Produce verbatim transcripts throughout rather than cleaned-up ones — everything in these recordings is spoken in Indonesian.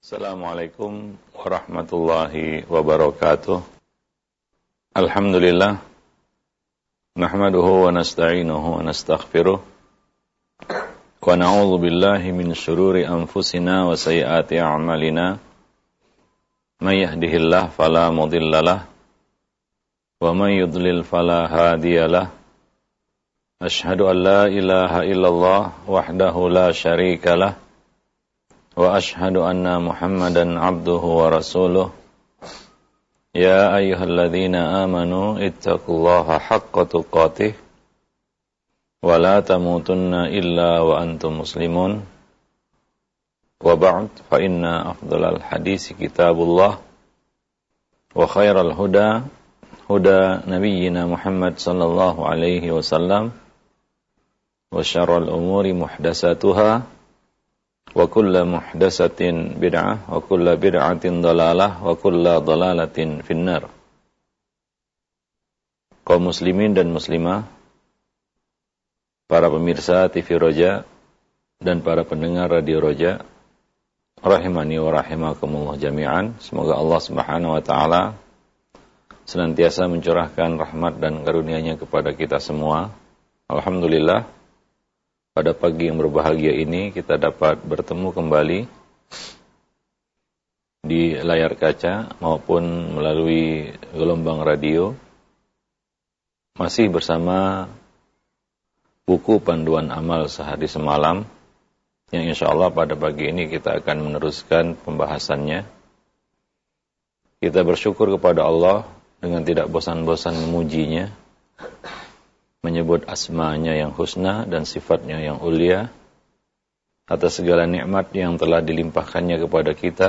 Assalamualaikum warahmatullahi wabarakatuh. Alhamdulillah. Nahmaduhu wa nasta'inuhu wa nastaghfiruh. Wa na'udzu billahi min syururi anfusina wa sayyiati a'malina. May yahdihillahu fala mudhillalah wa may yudlil fala hadiyalah. Asyhadu an la ilaha illallah wahdahu la syarikalah. Wa ashhadu anna Muhammadan abduhu wa rasuluh. Ya ayyuhalladzina amanu ittaqullaha haqqa tuqatih wa la tamutunna illa wa antum muslimun. Wa ba'd, fa inna afdhalal hadisi kitabullah wa khairal huda huda nabiyyina Muhammad sallallahu alaihi wasallam wa syarrul umuri muhdatsatuha wa kulla muhdatsatin bid'ah wa kulla bid'atin dhalalah wa kulla dhalalatin finnar. Kaum muslimin dan muslimah, para pemirsa T V Roja dan para pendengar Radio Roja, rahimani wa rahimakumullah jami'an. Semoga Allah Subhanahu wa taala senantiasa mencurahkan rahmat dan karunia-Nya kepada kita semua. Alhamdulillah, pada pagi yang berbahagia ini kita dapat bertemu kembali di layar kaca maupun melalui gelombang radio, masih bersama buku panduan amal sehari semalam, yang insya Allah pada pagi ini kita akan meneruskan pembahasannya. Kita bersyukur kepada Allah dengan tidak bosan-bosan memujinya, menyebut asma-Nya yang husna dan sifat-Nya yang ulia atas segala nikmat yang telah dilimpahkannya kepada kita.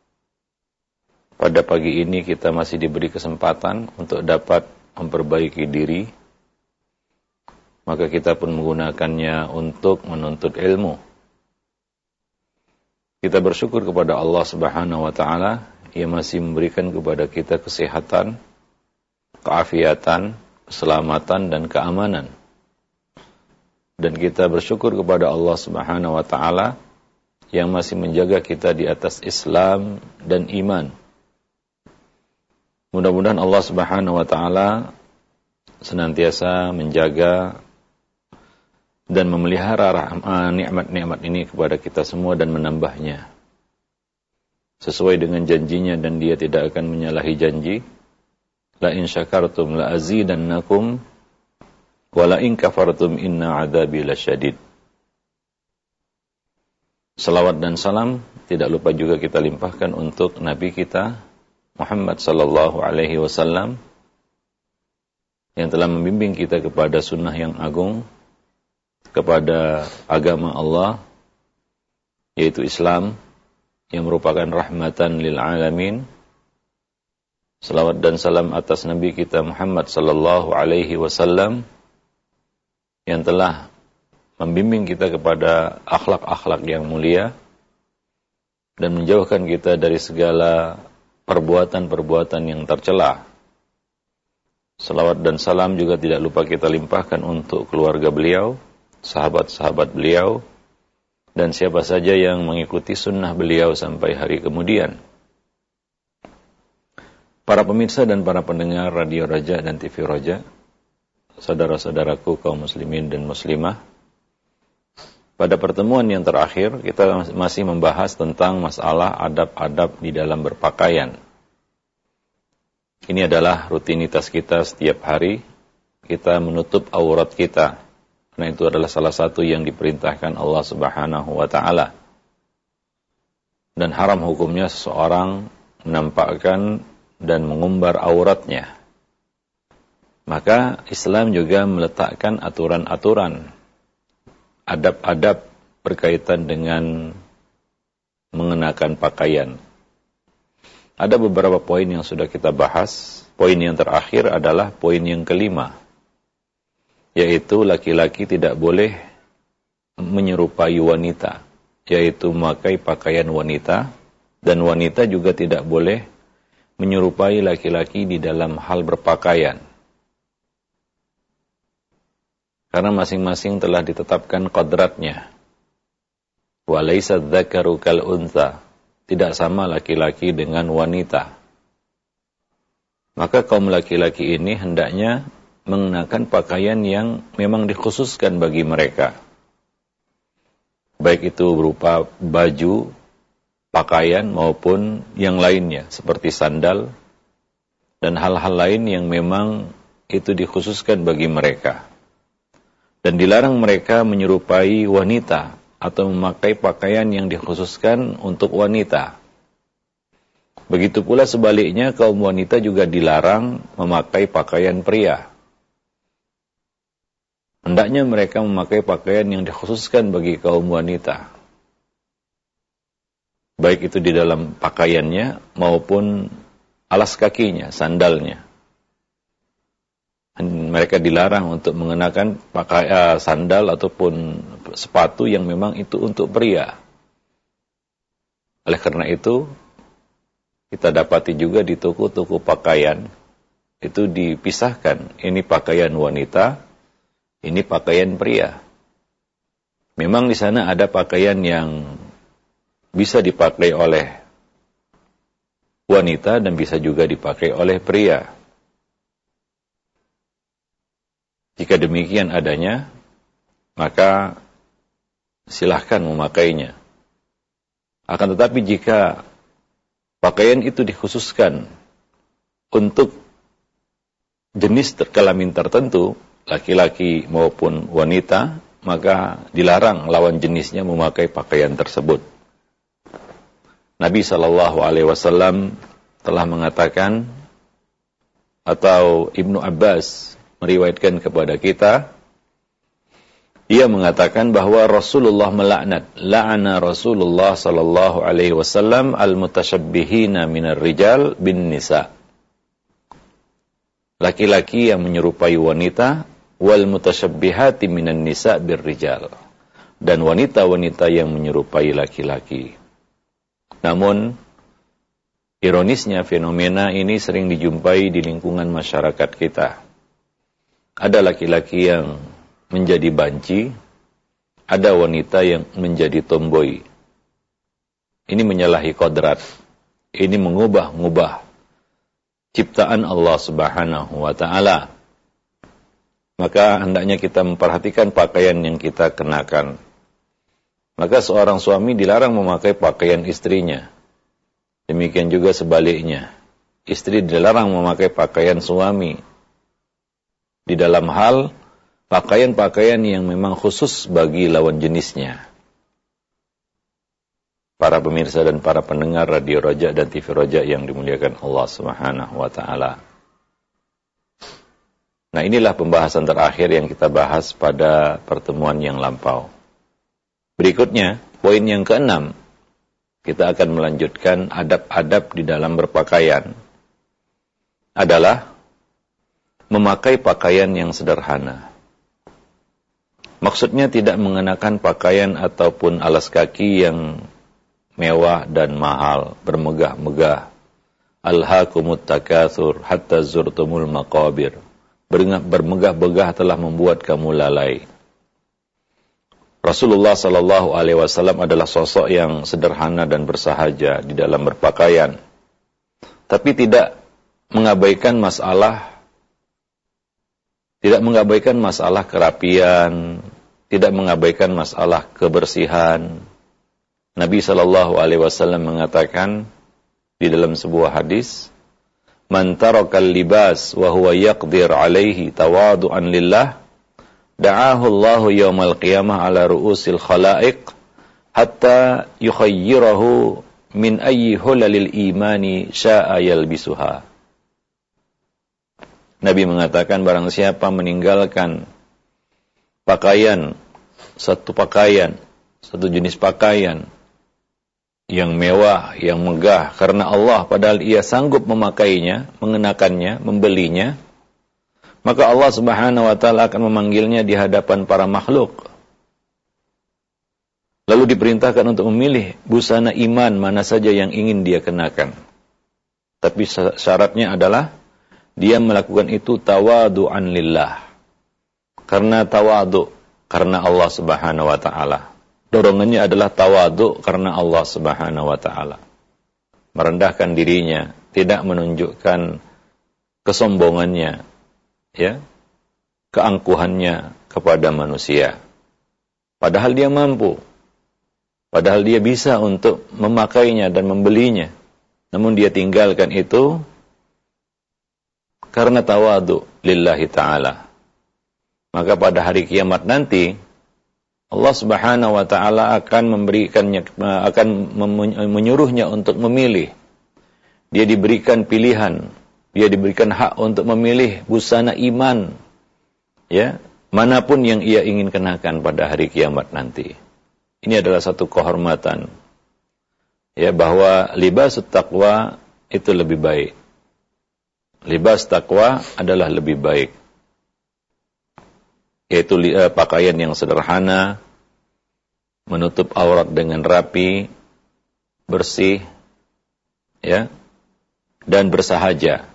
Pada pagi ini kita masih diberi kesempatan untuk dapat memperbaiki diri, maka kita pun menggunakannya untuk menuntut ilmu. Kita bersyukur kepada Allah Subhanahu wa taala yang masih memberikan kepada kita kesehatan, keafiatan, keselamatan dan keamanan. Dan kita bersyukur kepada Allah Subhanahu wa taala yang masih menjaga kita di atas Islam dan iman. Mudah-mudahan Allah Subhanahu wa taala senantiasa menjaga dan memelihara nikmat-nikmat ini kepada kita semua dan menambahnya sesuai dengan janjinya, dan Dia tidak akan menyalahi janji. La in syakartum la azidannakum wa la in kafartum inna adzabi lasyadid. Salawat dan salam tidak lupa juga kita limpahkan untuk Nabi kita Muhammad sallallahu alaihi wasallam yang telah membimbing kita kepada sunnah yang agung, kepada agama Allah yaitu Islam yang merupakan rahmatan lil alamin. Salawat dan salam atas Nabi kita Muhammad sallallahu alaihi wasallam yang telah membimbing kita kepada akhlak-akhlak yang mulia dan menjauhkan kita dari segala perbuatan-perbuatan yang tercela. Salawat dan salam juga tidak lupa kita limpahkan untuk keluarga beliau, sahabat-sahabat beliau, dan siapa saja yang mengikuti sunnah beliau sampai hari kemudian. Para pemirsa dan para pendengar Radio Roja dan T V Roja, saudara-saudaraku kaum muslimin dan muslimah, pada pertemuan yang terakhir kita masih membahas tentang masalah adab-adab di dalam berpakaian. Ini adalah rutinitas kita setiap hari, kita menutup aurat kita, karena itu adalah salah satu yang diperintahkan Allah Subhanahu wa taala. Dan haram hukumnya seseorang menampakkan dan mengumbar auratnya. Maka Islam juga meletakkan aturan-aturan, adab-adab berkaitan dengan mengenakan pakaian. Ada beberapa poin yang sudah kita bahas. Poin yang terakhir adalah poin yang kelima, yaitu laki-laki tidak boleh menyerupai wanita, yaitu memakai pakaian wanita, dan wanita juga tidak boleh menyerupai laki-laki di dalam hal berpakaian. Karena masing-masing telah ditetapkan qadratnya. Wa laisa dzakaru kal untha. tidak sama laki-laki dengan wanita. Maka kaum laki-laki ini hendaknya mengenakan pakaian yang memang dikhususkan bagi mereka. Baik itu berupa baju, pakaian maupun yang lainnya seperti sandal dan hal-hal lain yang memang itu dikhususkan bagi mereka. Dan dilarang mereka menyerupai wanita atau memakai pakaian yang dikhususkan untuk wanita. Begitu pula sebaliknya, kaum wanita juga dilarang memakai pakaian pria. Hendaknya mereka memakai pakaian yang dikhususkan bagi kaum wanita. Baik itu di dalam pakaiannya maupun alas kakinya, sandalnya. Mereka dilarang untuk mengenakan pakai uh, sandal ataupun sepatu yang memang itu untuk pria. Oleh karena itu, kita dapati juga di toko-toko pakaian itu dipisahkan, ini pakaian wanita, ini pakaian pria. Memang di sana ada pakaian yang bisa dipakai oleh wanita dan bisa juga dipakai oleh pria. Jika demikian adanya, maka silahkan memakainya. Akan tetapi jika pakaian itu dikhususkan untuk jenis kelamin tertentu, laki-laki maupun wanita, maka dilarang lawan jenisnya memakai pakaian tersebut. Nabi shallallahu alaihi wasallam telah mengatakan, atau Ibnu Abbas meriwayatkan kepada kita, ia mengatakan bahwa Rasulullah melaknat, la'ana Rasulullah sallallahu alaihi wasallam al-mutasyabbihina minar rijal bin nisa. Laki-laki yang menyerupai wanita, wal mutasyabbihati minan nisa bir rijal. Dan wanita-wanita yang menyerupai laki-laki. Namun, ironisnya fenomena ini sering dijumpai di lingkungan masyarakat kita. Ada laki-laki yang menjadi banci, ada wanita yang menjadi tomboy. Ini menyalahi kodrat. Ini mengubah-ngubah ciptaan Allah Subhanahu wa ta'ala. Maka hendaknya kita memperhatikan pakaian yang kita kenakan. Maka seorang suami dilarang memakai pakaian istrinya. Demikian juga sebaliknya. Istri dilarang memakai pakaian suami. Di dalam hal pakaian-pakaian yang memang khusus bagi lawan jenisnya. Para pemirsa dan para pendengar Radio Roja dan T V Roja yang dimuliakan Allah Subhanahu wa ta'ala. Nah, inilah pembahasan terakhir yang kita bahas pada pertemuan yang lampau. Berikutnya, poin yang keenam, kita akan melanjutkan adab-adab di dalam berpakaian. Adalah memakai pakaian yang sederhana. Maksudnya tidak mengenakan pakaian ataupun alas kaki yang mewah dan mahal, bermegah-megah. Alhaakumut takatsur hatta zurtumul maqabir. Bermegah-megah telah membuat kamu lalai. Rasulullah sallallahu alaihi wasallam adalah sosok yang sederhana dan bersahaja di dalam berpakaian. Tapi tidak mengabaikan masalah tidak mengabaikan masalah kerapian, tidak mengabaikan masalah kebersihan. Nabi sallallahu alaihi wasallam mengatakan di dalam sebuah hadis, "Man tarakal libas wa huwa yaqdir alaihi tawadu'an lillah, da'ahu Allahu yaumal qiyamah ala ru'usil khalaiq hatta yukhayyirahu min ayyi hulalil imani sya'a yalbisuha." Nabi mengatakan barang siapa meninggalkan pakaian, satu pakaian, satu jenis pakaian yang mewah, yang megah karena Allah, padahal ia sanggup memakainya, mengenakannya, membelinya, maka Allah Subhanahu wa ta'ala akan memanggilnya di hadapan para makhluk. Lalu diperintahkan untuk memilih busana iman mana saja yang ingin dia kenakan. Tapi syaratnya adalah dia melakukan itu tawadu'an lillah. Karena tawadu, karena Allah Subhanahu wa ta'ala. Dorongannya adalah tawadu karena Allah Subhanahu wa ta'ala. merendahkan dirinya, tidak menunjukkan kesombongannya, ya, keangkuhannya kepada manusia. Padahal dia mampu, padahal dia bisa untuk memakainya dan membelinya, namun dia tinggalkan itu karena tawadu lillahi ta'ala. Maka pada hari kiamat nanti Allah Subhanahu wa taala akan memberikannya, akan menyuruhnya untuk memilih. Dia diberikan pilihan, dia diberikan hak untuk memilih busana iman, ya, manapun yang ia ingin kenakan pada hari kiamat nanti. Ini adalah satu kehormatan, ya, bahwa libasut taqwa itu lebih baik. Libas taqwa adalah lebih baik, yaitu uh, pakaian yang sederhana, menutup aurat dengan rapi, bersih, ya, dan bersahaja.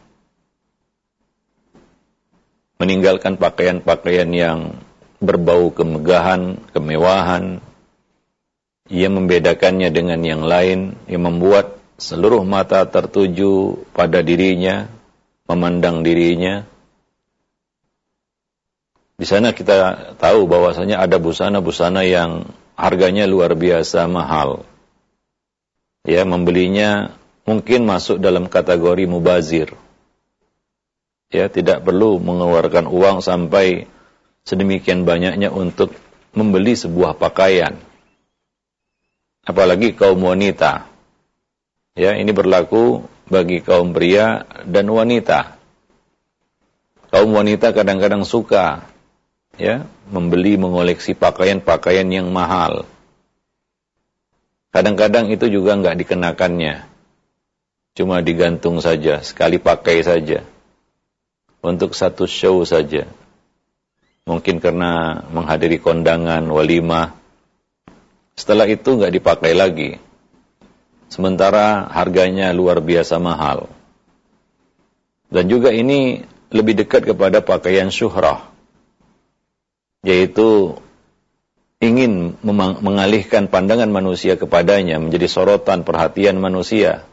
Meninggalkan pakaian-pakaian yang berbau kemegahan, kemewahan, yang membedakannya dengan yang lain, yang membuat seluruh mata tertuju pada dirinya, memandang dirinya. Di sana kita tahu bahwasanya ada busana-busana yang harganya luar biasa mahal. Ya, membelinya mungkin masuk dalam kategori mubazir. Ya, tidak perlu mengeluarkan uang sampai sedemikian banyaknya untuk membeli sebuah pakaian. Apalagi kaum wanita. Ya, ini berlaku bagi kaum pria dan wanita. Kaum wanita kadang-kadang suka, ya, membeli, mengoleksi pakaian-pakaian yang mahal. Kadang-kadang itu juga enggak dikenakannya. Cuma digantung saja, sekali pakai saja. Untuk satu show saja. Mungkin karena menghadiri kondangan, walimah. Setelah itu enggak dipakai lagi. Sementara harganya luar biasa mahal. Dan juga ini lebih dekat kepada pakaian syuhrah, yaitu ingin mengalihkan pandangan manusia kepadanya, menjadi sorotan perhatian manusia.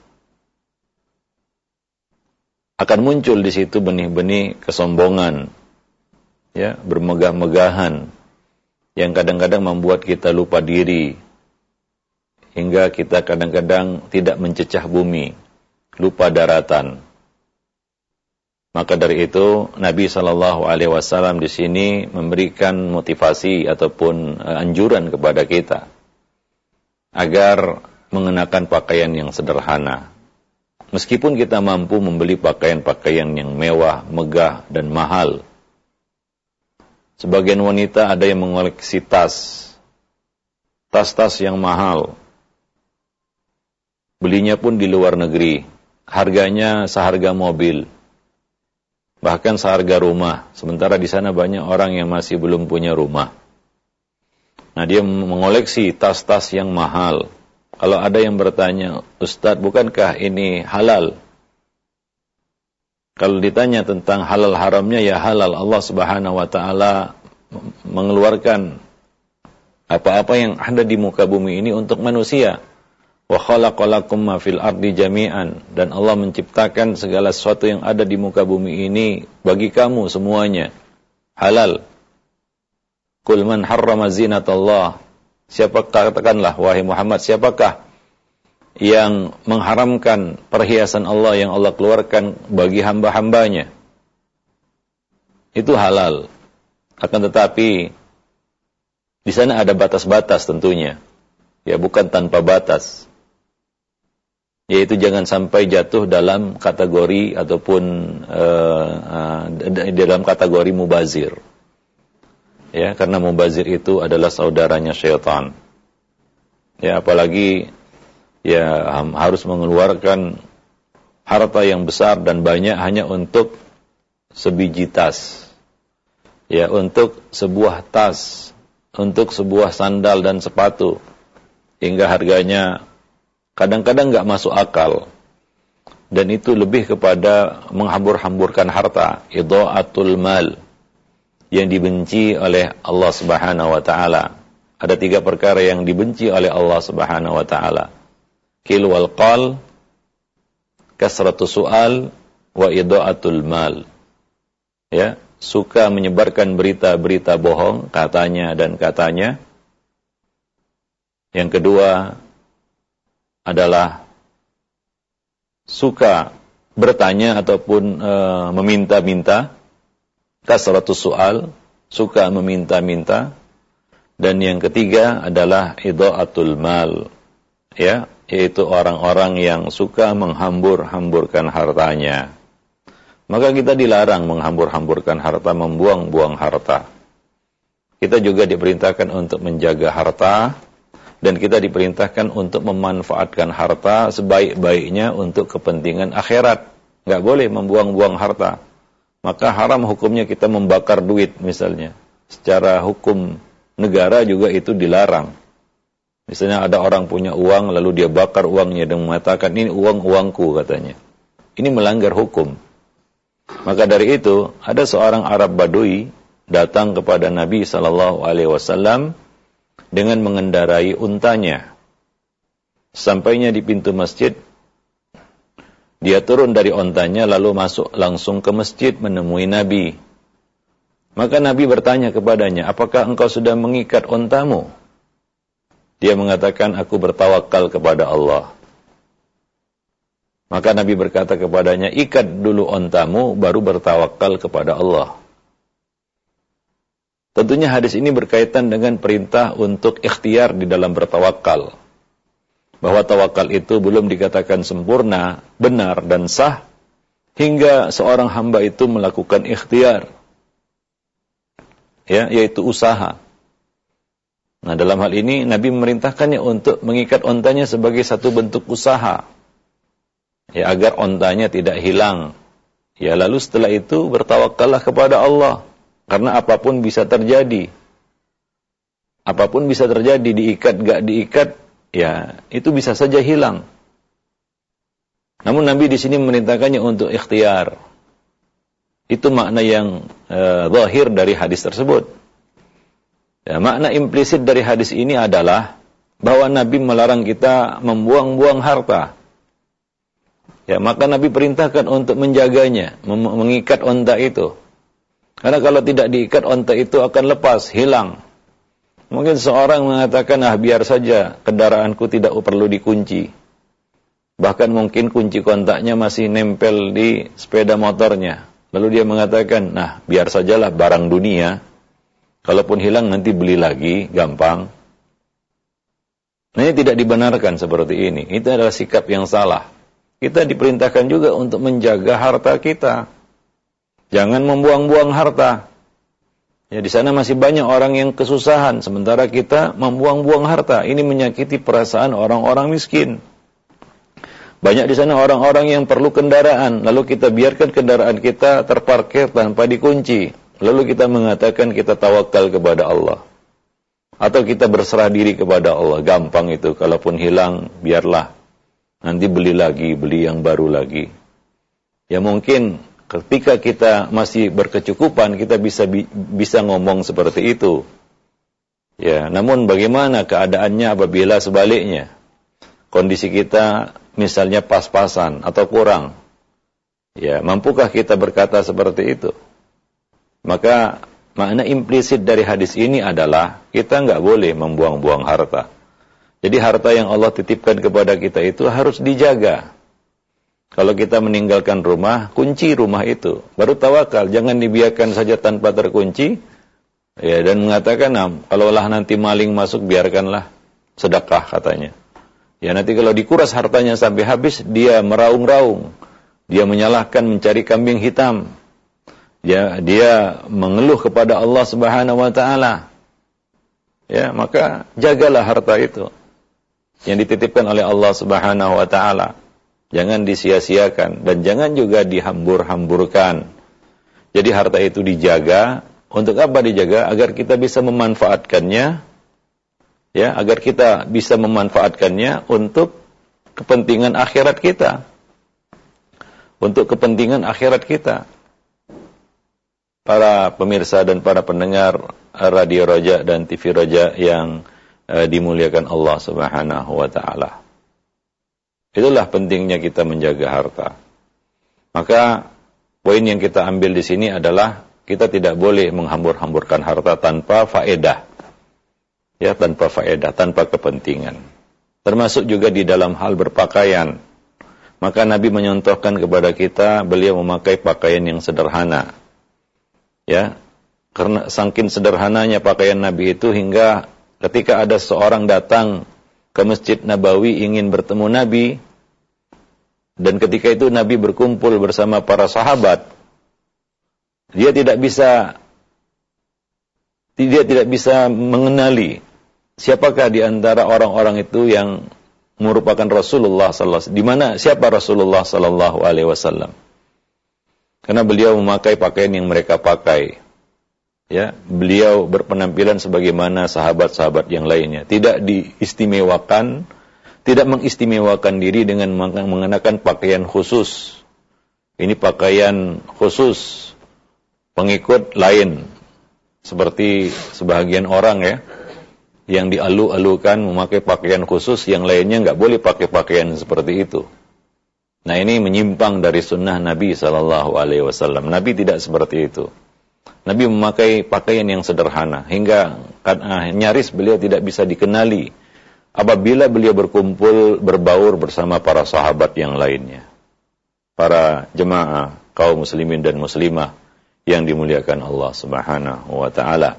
Akan muncul di situ benih-benih kesombongan, ya, bermegah-megahan, yang kadang-kadang membuat kita lupa diri, hingga kita kadang-kadang tidak mencecah bumi, lupa daratan. Maka dari itu Nabi Shallallahu Alaihi Wasallam di sini memberikan motivasi ataupun anjuran kepada kita agar mengenakan pakaian yang sederhana. Meskipun kita mampu membeli pakaian-pakaian yang mewah, megah, dan mahal. Sebagian wanita ada yang mengoleksi tas, tas-tas yang mahal. Belinya pun di luar negeri, harganya seharga mobil, bahkan seharga rumah. Sementara di sana banyak orang yang masih belum punya rumah. Nah, dia mengoleksi tas-tas yang mahal. Kalau ada yang bertanya, Ustadz, bukankah ini halal? Kalau ditanya tentang halal haramnya, ya halal. Allah Subhanahu wa taala mengeluarkan apa-apa yang ada di muka bumi ini untuk manusia. Wa khalaqalakum ma fil ardi jami'an, dan Allah menciptakan segala sesuatu yang ada di muka bumi ini bagi kamu semuanya halal. Qul man harrama zinatallah, siapakah, katakanlah wahai Muhammad, siapakah yang mengharamkan perhiasan Allah yang Allah keluarkan bagi hamba-hambanya? Itu halal. Akan tetapi di sana ada batas-batas tentunya. Ya, bukan tanpa batas. Yaitu jangan sampai jatuh dalam kategori ataupun uh, uh, dalam kategori mubazir. Ya, karena mubazir itu adalah saudaranya syaitan. Ya, apalagi ya harus mengeluarkan harta yang besar dan banyak hanya untuk sebiji tas. Ya, untuk sebuah tas, untuk sebuah sandal dan sepatu, hingga harganya kadang-kadang enggak masuk akal. Dan itu lebih kepada menghambur-hamburkan harta, idha'atul mal, yang dibenci oleh Allah Subhanahu wa taala. Ada tiga perkara yang dibenci oleh Allah Subhanahu wa taala. Qil wal qal, kasratus su'al wa idha'atul mal. Ya, suka menyebarkan berita-berita bohong, katanya dan katanya. Yang kedua adalah suka bertanya ataupun e, meminta-minta, kasratus su'al, suka meminta-minta. Dan yang ketiga adalah idha'atul mal, ya, yaitu orang-orang yang suka menghambur-hamburkan hartanya. Maka kita dilarang menghambur-hamburkan harta, membuang-buang harta. Kita juga diperintahkan untuk menjaga harta, dan kita diperintahkan untuk memanfaatkan harta sebaik-baiknya untuk kepentingan akhirat. Nggak boleh membuang-buang harta. Maka haram hukumnya kita membakar duit misalnya. Secara hukum negara juga itu dilarang. Misalnya ada orang punya uang, lalu dia bakar uangnya dan mengatakan, ini uang-uangku katanya. Ini melanggar hukum. Maka dari itu, ada seorang Arab Badui datang kepada Nabi shallallahu alaihi wasallam dengan mengendarai untanya. Sampainya di pintu masjid, dia turun dari untanya lalu masuk langsung ke masjid menemui Nabi. Maka Nabi bertanya kepadanya, apakah engkau sudah mengikat untamu? Dia mengatakan, aku bertawakal kepada Allah. Maka Nabi berkata kepadanya, ikat dulu untamu, baru bertawakal kepada Allah. Tentunya hadis ini berkaitan dengan perintah untuk ikhtiar di dalam bertawakal. Bahwa tawakal itu belum dikatakan sempurna, benar dan sah, hingga seorang hamba itu melakukan ikhtiar. Ya, yaitu usaha. Nah, dalam hal ini Nabi memerintahkannya untuk mengikat ontanya sebagai satu bentuk usaha. Ya, agar ontanya tidak hilang. Ya, lalu setelah itu bertawakallah kepada Allah. Karena apapun bisa terjadi. Apapun bisa terjadi, diikat gak diikat, ya, itu bisa saja hilang. Namun Nabi di sini memerintahkannya untuk ikhtiar. Itu makna yang uh, zahir dari hadis tersebut. Ya, makna implisit dari hadis ini adalah bahwa Nabi melarang kita membuang-buang harta. Ya, maka Nabi perintahkan untuk menjaganya, mem- mengikat onta itu. Karena kalau tidak diikat, onta itu akan lepas, hilang. Mungkin seorang mengatakan, ah biar saja kendaraanku tidak perlu dikunci. Bahkan mungkin kunci kontaknya masih nempel di sepeda motornya. Lalu dia mengatakan, nah biar sajalah barang dunia. Kalaupun hilang nanti beli lagi, gampang. Nah, ini tidak dibenarkan seperti ini. Itu adalah sikap yang salah. Kita diperintahkan juga untuk menjaga harta kita. Jangan membuang-buang harta. Ya, di sana masih banyak orang yang kesusahan, sementara kita membuang-buang harta. Ini menyakiti perasaan orang-orang miskin. Banyak di sana orang-orang yang perlu kendaraan, lalu kita biarkan kendaraan kita terparkir tanpa dikunci. Lalu kita mengatakan kita tawakal kepada Allah. Atau kita berserah diri kepada Allah. Gampang itu, kalaupun hilang, biarlah. Nanti beli lagi, beli yang baru lagi. Ya mungkin ketika kita masih berkecukupan, kita bisa bisa ngomong seperti itu. Ya, namun bagaimana keadaannya apabila sebaliknya? Kondisi kita misalnya pas-pasan atau kurang. Ya, mampukah kita berkata seperti itu? Maka makna implisit dari hadis ini adalah kita nggak boleh membuang-buang harta. Jadi harta yang Allah titipkan kepada kita itu harus dijaga. Kalau kita meninggalkan rumah, kunci rumah itu. Baru tawakal, jangan dibiarkan saja tanpa terkunci. Ya, dan mengatakan, nah, kalaulah nanti maling masuk, biarkanlah sedekah katanya. Ya, nanti kalau dikuras hartanya sampai habis, dia meraung-raung. Dia menyalahkan mencari kambing hitam. Dia, dia mengeluh kepada Allah Subhanahu wa taala. Ya, maka jagalah harta itu yang dititipkan oleh Allah Subhanahu wa taala. Jangan disia-siakan dan jangan juga dihambur-hamburkan. Jadi harta itu dijaga. Untuk apa dijaga? Agar kita bisa memanfaatkannya. Ya, agar kita bisa memanfaatkannya untuk kepentingan akhirat kita. Untuk kepentingan akhirat kita. Para pemirsa dan para pendengar Radio Roja dan T V Roja yang uh, dimuliakan Allah Subhanahu wa taala. Itulah pentingnya kita menjaga harta. Maka poin yang kita ambil di sini adalah kita tidak boleh menghambur-hamburkan harta tanpa faedah. Ya, tanpa faedah, tanpa kepentingan. Termasuk juga di dalam hal berpakaian. Maka Nabi menyontohkan kepada kita, beliau memakai pakaian yang sederhana. Ya, karena saking sederhananya pakaian Nabi itu hingga ketika ada seorang datang ke Masjid Nabawi ingin bertemu Nabi, dan ketika itu Nabi berkumpul bersama para sahabat, dia tidak bisa dia tidak bisa mengenali siapakah di antara orang-orang itu yang merupakan Rasulullah sallallahu alaihi wasallam. Di mana siapa Rasulullah sallallahu alaihi wasallam? Karena beliau memakai pakaian yang mereka pakai. Ya, beliau berpenampilan sebagaimana sahabat-sahabat yang lainnya, tidak diistimewakan, tidak mengistimewakan diri dengan mengenakan pakaian khusus. Ini pakaian khusus pengikut lain, seperti sebahagian orang ya, yang dialu-alukan memakai pakaian khusus, yang lainnya nggak boleh pakai pakaian seperti itu. Nah, ini menyimpang dari sunnah Nabi Sallallahu Alaihi Wasallam. Nabi tidak seperti itu. Nabi memakai pakaian yang sederhana, hingga nyaris beliau tidak bisa dikenali apabila beliau berkumpul berbaur bersama para sahabat yang lainnya, para jemaah kaum muslimin dan muslimah yang dimuliakan Allah Subhanahu wa taala.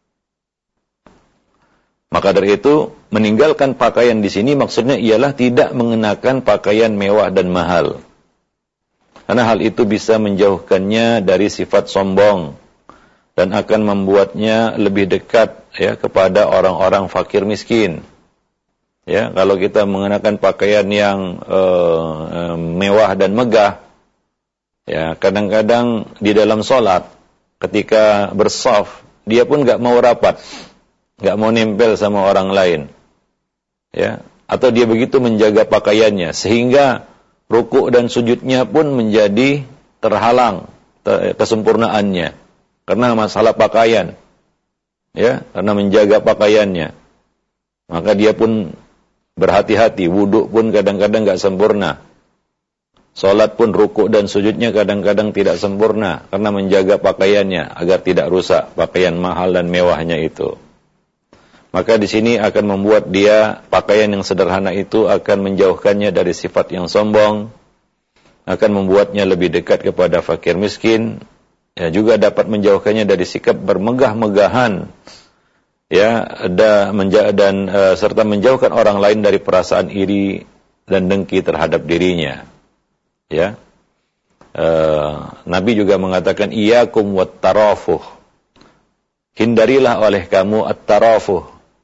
Maka dari itu, meninggalkan pakaian di sini maksudnya ialah tidak mengenakan pakaian mewah dan mahal. Karena hal itu bisa menjauhkannya dari sifat sombong dan akan membuatnya lebih dekat ya kepada orang-orang fakir miskin. Ya, kalau kita mengenakan pakaian yang uh, mewah dan megah, ya, kadang-kadang di dalam sholat, ketika bersaf, dia pun nggak mau rapat, nggak mau nempel sama orang lain, ya. Atau dia begitu menjaga pakaiannya sehingga rukuk dan sujudnya pun menjadi terhalang kesempurnaannya karena masalah pakaian, ya, karena menjaga pakaiannya. Maka dia pun berhati-hati, wudhu pun kadang-kadang nggak sempurna. Salat pun rukuk dan sujudnya kadang-kadang tidak sempurna karena menjaga pakaiannya agar tidak rusak pakaian mahal dan mewahnya itu. Maka di sini akan membuat dia pakaian yang sederhana itu akan menjauhkannya dari sifat yang sombong, akan membuatnya lebih dekat kepada fakir miskin, ya, juga dapat menjauhkannya dari sikap bermegah-megahan, ya, ada menja- dan uh, serta menjauhkan orang lain dari perasaan iri dan dengki terhadap dirinya. Ya, uh, Nabi juga mengatakan iyyakum wat-tarafuh, hindarilah oleh kamu at-tarafuh,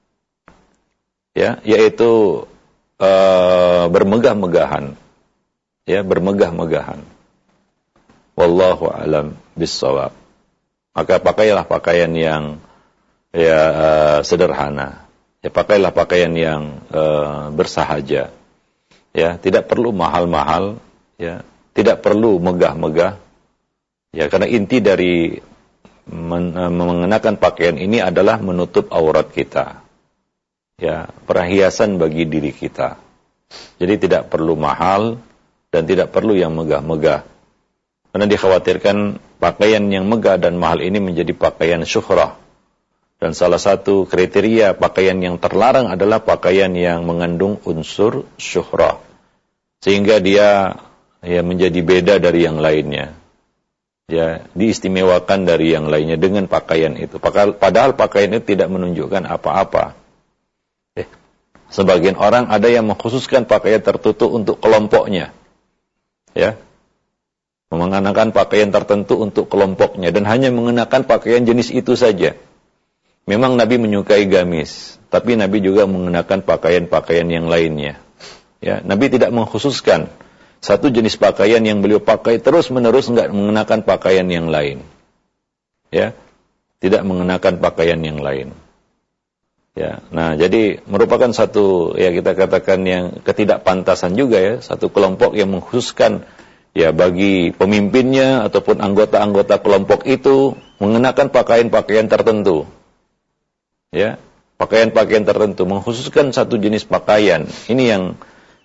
ya, yaitu uh, bermegah-megahan, ya, bermegah-megahan. Wallahu alam bis-shawab. Maka pakailah pakaian yang ya uh, sederhana, ya, pakailah pakaian yang uh, bersahaja, ya, tidak perlu mahal-mahal. Ya, tidak perlu megah-megah. Ya, karena inti dari men- mengenakan pakaian ini adalah menutup aurat kita. Ya, perhiasan bagi diri kita. Jadi tidak perlu mahal dan tidak perlu yang megah-megah. Karena dikhawatirkan pakaian yang megah dan mahal ini menjadi pakaian syuhrah. Dan salah satu kriteria pakaian yang terlarang adalah pakaian yang mengandung unsur syuhrah, sehingga dia ya menjadi beda dari yang lainnya, ya, diistimewakan dari yang lainnya dengan pakaian itu. Padahal pakaian itu tidak menunjukkan apa-apa. Eh, sebagian orang ada yang mengkhususkan pakaian tertutup untuk kelompoknya, ya, mengenakan pakaian tertentu untuk kelompoknya dan hanya mengenakan pakaian jenis itu saja. Memang Nabi menyukai gamis, tapi Nabi juga mengenakan pakaian-pakaian yang lainnya. Ya, Nabi tidak mengkhususkan satu jenis pakaian yang beliau pakai terus-menerus, enggak mengenakan pakaian yang lain. Ya, tidak mengenakan pakaian yang lain. Ya, nah jadi merupakan satu, ya, kita katakan yang ketidakpantasan juga, ya, satu kelompok yang mengkhususkan, ya, bagi pemimpinnya ataupun anggota-anggota kelompok itu mengenakan pakaian-pakaian tertentu. Ya, pakaian-pakaian tertentu, mengkhususkan satu jenis pakaian. Ini yang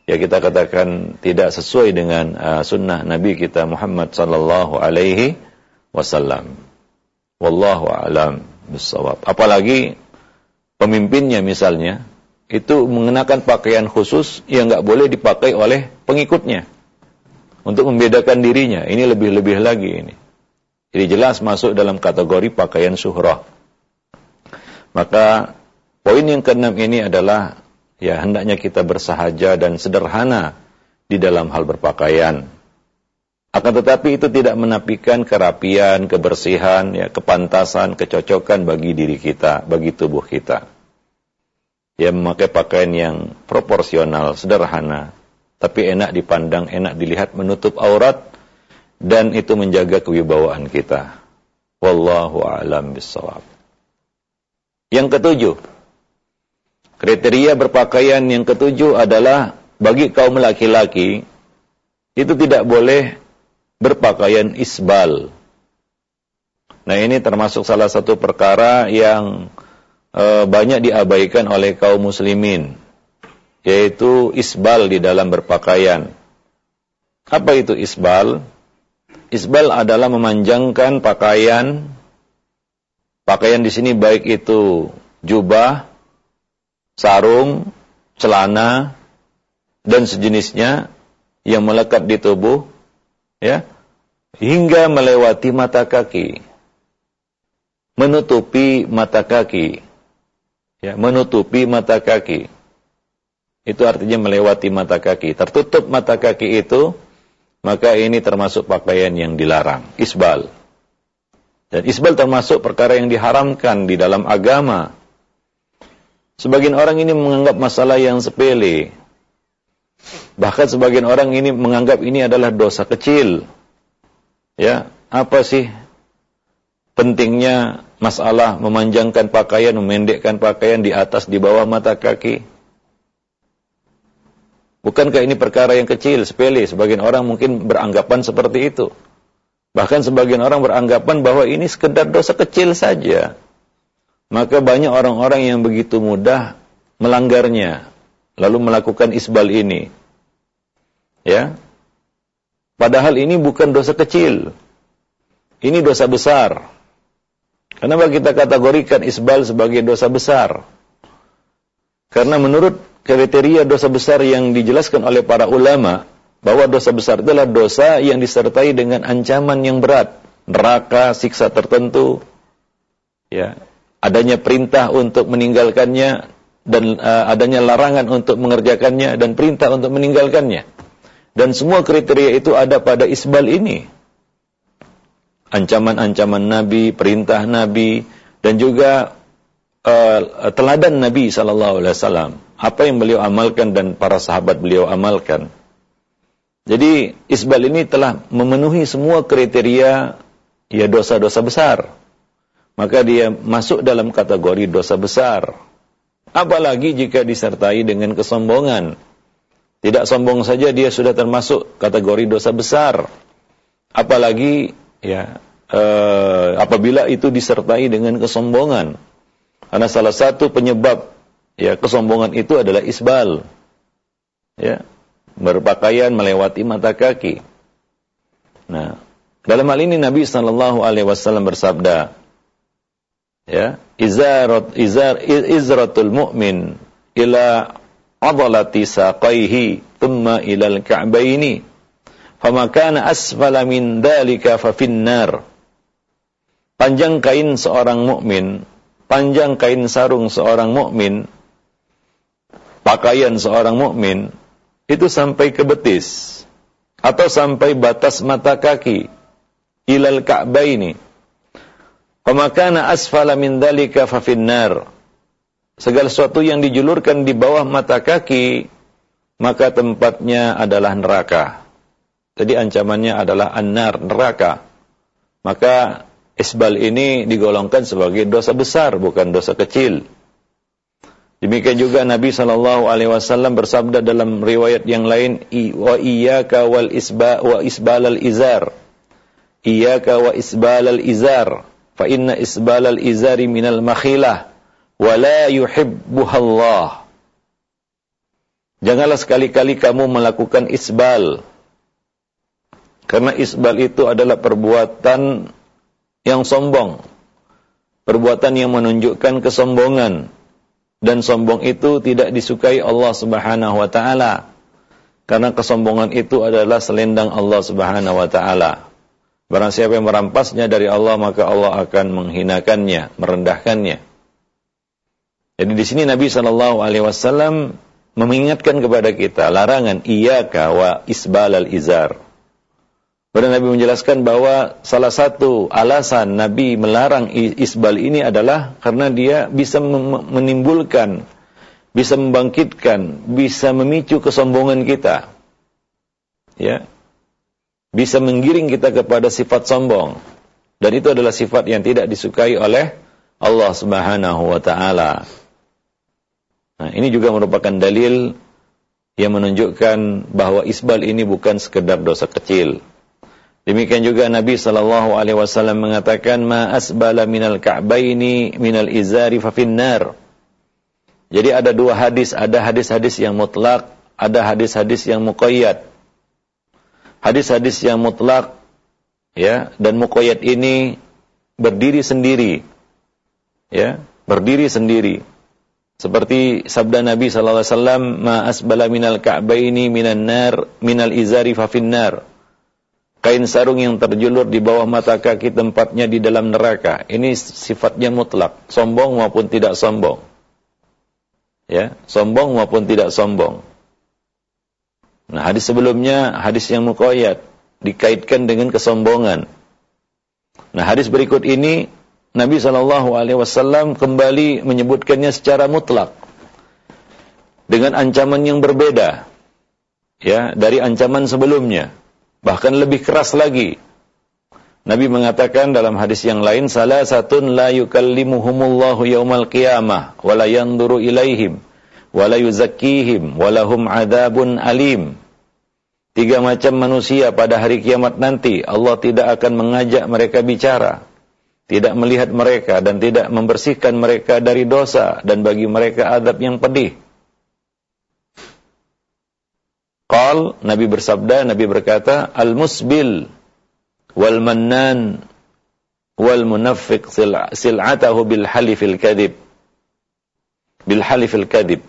ya kita katakan tidak sesuai dengan uh, sunnah Nabi kita Muhammad sallallahu alaihi wasallam. Wallahu a'lam bissawab. Apalagi pemimpinnya misalnya itu mengenakan pakaian khusus yang nggak boleh dipakai oleh pengikutnya untuk membedakan dirinya. Ini lebih-lebih lagi ini. Jadi jelas masuk dalam kategori pakaian syuhrah. Maka poin yang keenam ini adalah ya hendaknya kita bersahaja dan sederhana di dalam hal berpakaian. Akan tetapi itu tidak menafikan kerapian, kebersihan, ya kepantasan, kecocokan bagi diri kita, bagi tubuh kita. Ya memakai pakaian yang proporsional, sederhana, tapi enak dipandang, enak dilihat, menutup aurat, dan itu menjaga kewibawaan kita. Wallahu a'lam bissawab. Yang ketujuh, kriteria berpakaian yang ketujuh adalah bagi kaum laki-laki itu tidak boleh berpakaian isbal. Nah ini termasuk salah satu perkara yang e, banyak diabaikan oleh kaum muslimin, yaitu isbal di dalam berpakaian. Apa itu isbal? Isbal adalah memanjangkan pakaian. Pakaian di sini baik itu jubah, sarung, celana, dan sejenisnya yang melekat di tubuh, ya, hingga melewati mata kaki, menutupi mata kaki, ya, menutupi mata kaki. Itu artinya melewati mata kaki. Tertutup mata kaki itu, maka ini termasuk pakaian yang dilarang, isbal. Dan isbal termasuk perkara yang diharamkan di dalam agama. Sebagian orang ini menganggap masalah yang sepele. Bahkan sebagian orang ini menganggap ini adalah dosa kecil. Ya, apa sih pentingnya masalah memanjangkan pakaian, memendekkan pakaian di atas, di bawah mata kaki? Bukankah ini perkara yang kecil, sepele? Sebagian orang mungkin beranggapan seperti itu. Bahkan sebagian orang beranggapan bahwa ini sekedar dosa kecil saja. Maka banyak orang-orang yang begitu mudah melanggarnya, lalu melakukan isbal ini. Ya. Padahal ini bukan dosa kecil. Ini dosa besar. Kenapa kita kategorikan isbal sebagai dosa besar? Karena menurut kriteria dosa besar yang dijelaskan oleh para ulama, bahwa dosa besar adalah dosa yang disertai dengan ancaman yang berat, neraka, siksa tertentu, ya, adanya perintah untuk meninggalkannya dan uh, adanya larangan untuk mengerjakannya dan perintah untuk meninggalkannya. Dan semua kriteria itu ada pada isbal ini. Ancaman-ancaman Nabi, perintah Nabi, dan juga uh, teladan Nabi sallallahu alaihi wasallam. Apa yang beliau amalkan dan para sahabat beliau amalkan. Jadi isbal ini telah memenuhi semua kriteria ya dosa-dosa besar. Maka dia masuk dalam kategori dosa besar. Apalagi jika disertai dengan kesombongan. Tidak sombong saja dia sudah termasuk kategori dosa besar. Apalagi ya eh, apabila itu disertai dengan kesombongan. Karena salah satu penyebab ya kesombongan itu adalah isbal. Ya. Berpakaian melewati mata kaki. Nah, dalam hal ini Nabi sallallahu alaihi wasallam bersabda, ya, izarat izar izratul mu'min ila adlati saqaihi thumma ila al-ka'baini fama kana asfala min dzalika fa finnar. Panjang kain seorang mukmin, panjang kain sarung seorang mukmin, pakaian seorang mukmin itu sampai ke betis atau sampai batas mata kaki, ilal ka'baini. Fama kana asfala min dzalika fa finnar. Segala sesuatu yang dijulurkan di bawah mata kaki, maka tempatnya adalah neraka. Jadi ancamannya adalah an-nar, neraka. Maka isbal ini digolongkan sebagai dosa besar, bukan dosa kecil. Demikian juga Nabi sallallahu alaihi wasallam bersabda dalam riwayat yang lain, wa iyyaka wal isba wa isbalal izar. Iyyaka wa isbalal izar, fa inna isbalal izari minal makhilah wa la yuhibbuha Allah. Janganlah sekali-kali kamu melakukan isbal. Karena isbal itu adalah perbuatan yang sombong. Perbuatan yang menunjukkan kesombongan. Dan sombong itu tidak disukai Allah Subhanahu wa ta'ala. Karena kesombongan itu adalah selendang Allah Subhanahu wa ta'ala. Barang siapa yang merampasnya dari Allah, maka Allah akan menghinakannya, merendahkannya. Jadi di sini Nabi shallallahu alaihi wasallam mengingatkan kepada kita larangan iyyaka wa isbalal izar. Pada Nabi menjelaskan bahwa salah satu alasan Nabi melarang isbal ini adalah karena dia bisa menimbulkan, bisa membangkitkan, bisa memicu kesombongan kita. Ya. Bisa menggiring kita kepada sifat sombong. Dan itu adalah sifat yang tidak disukai oleh Allah Subhanahu wa ta'ala. Nah, ini juga merupakan dalil yang menunjukkan bahwa isbal ini bukan sekedar dosa kecil. Demikian juga Nabi sallallahu alaihi wasallam mengatakan ma asbala minal ka'baini minal izari fa finnar. Jadi ada dua hadis, ada hadis-hadis yang mutlak, ada hadis-hadis yang muqayyad. Hadis-hadis yang mutlak ya dan muqayyad ini berdiri sendiri. Ya, berdiri sendiri. Seperti sabda Nabi sallallahu alaihi wasallam, "Ma asbala minal ka'baini minan nar, minal izari fa finnar." Kain sarung yang terjulur di bawah mata kaki tempatnya di dalam neraka. Ini sifatnya mutlak, sombong maupun tidak sombong. Ya, sombong maupun tidak sombong. Nah, hadis sebelumnya hadis yang muqayyad dikaitkan dengan kesombongan. Nah, hadis berikut ini Nabi shallallahu alaihi wasallam kembali menyebutkannya secara mutlak dengan ancaman yang berbeda, ya, dari ancaman sebelumnya, bahkan lebih keras lagi. Nabi mengatakan dalam hadis yang lain, salasatun la yukallimuhumullahu yaumal qiyamah wa la yanzuru ilaihim wa la yuzakkihim wa lahum adzabun alim. Tiga macam manusia pada hari kiamat nanti Allah tidak akan mengajak mereka bicara, tidak melihat mereka dan tidak membersihkan mereka dari dosa, dan bagi mereka azab yang pedih. Qal, Nabi bersabda, Nabi berkata, al-musbil wal mannan wal munaffiq sil'atahu bil halifil kadhib. Bil halifil kadhib.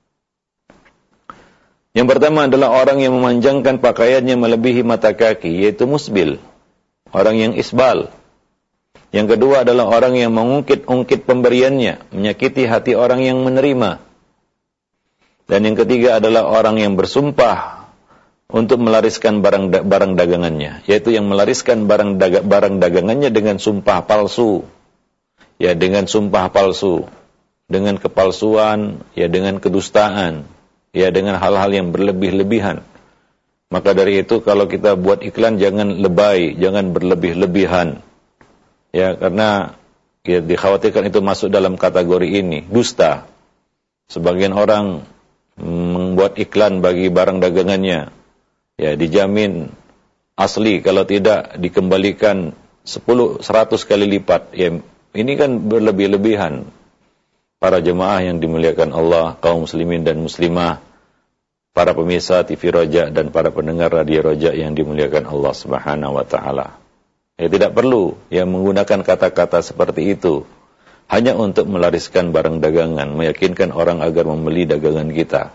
Yang pertama adalah orang yang memanjangkan pakaiannya melebihi mata kaki, yaitu musbil, orang yang isbal. Yang kedua adalah orang yang mengungkit-ungkit pemberiannya, menyakiti hati orang yang menerima. Dan yang ketiga adalah orang yang bersumpah untuk melariskan barang barang dagangannya, yaitu yang melariskan barang daga, barang dagangannya dengan sumpah palsu. Ya, dengan sumpah palsu, dengan kepalsuan, ya dengan kedustaan, ya dengan hal-hal yang berlebih-lebihan. Maka dari itu kalau kita buat iklan jangan lebay, jangan berlebih-lebihan. Ya, karena ya, dikhawatirkan itu masuk dalam kategori ini, dusta. Sebagian orang membuat iklan bagi barang dagangannya, ya dijamin asli, kalau tidak dikembalikan sepuluh, seratus kali lipat. Ya, ini kan berlebih-lebihan. Para jemaah yang dimuliakan Allah, kaum muslimin dan muslimah, para pemirsa T V Roja dan para pendengar radio Roja yang dimuliakan Allah Subhanahu wa ta'ala. Ya, tidak perlu yang menggunakan kata-kata seperti itu hanya untuk melariskan barang dagangan, meyakinkan orang agar membeli dagangan kita.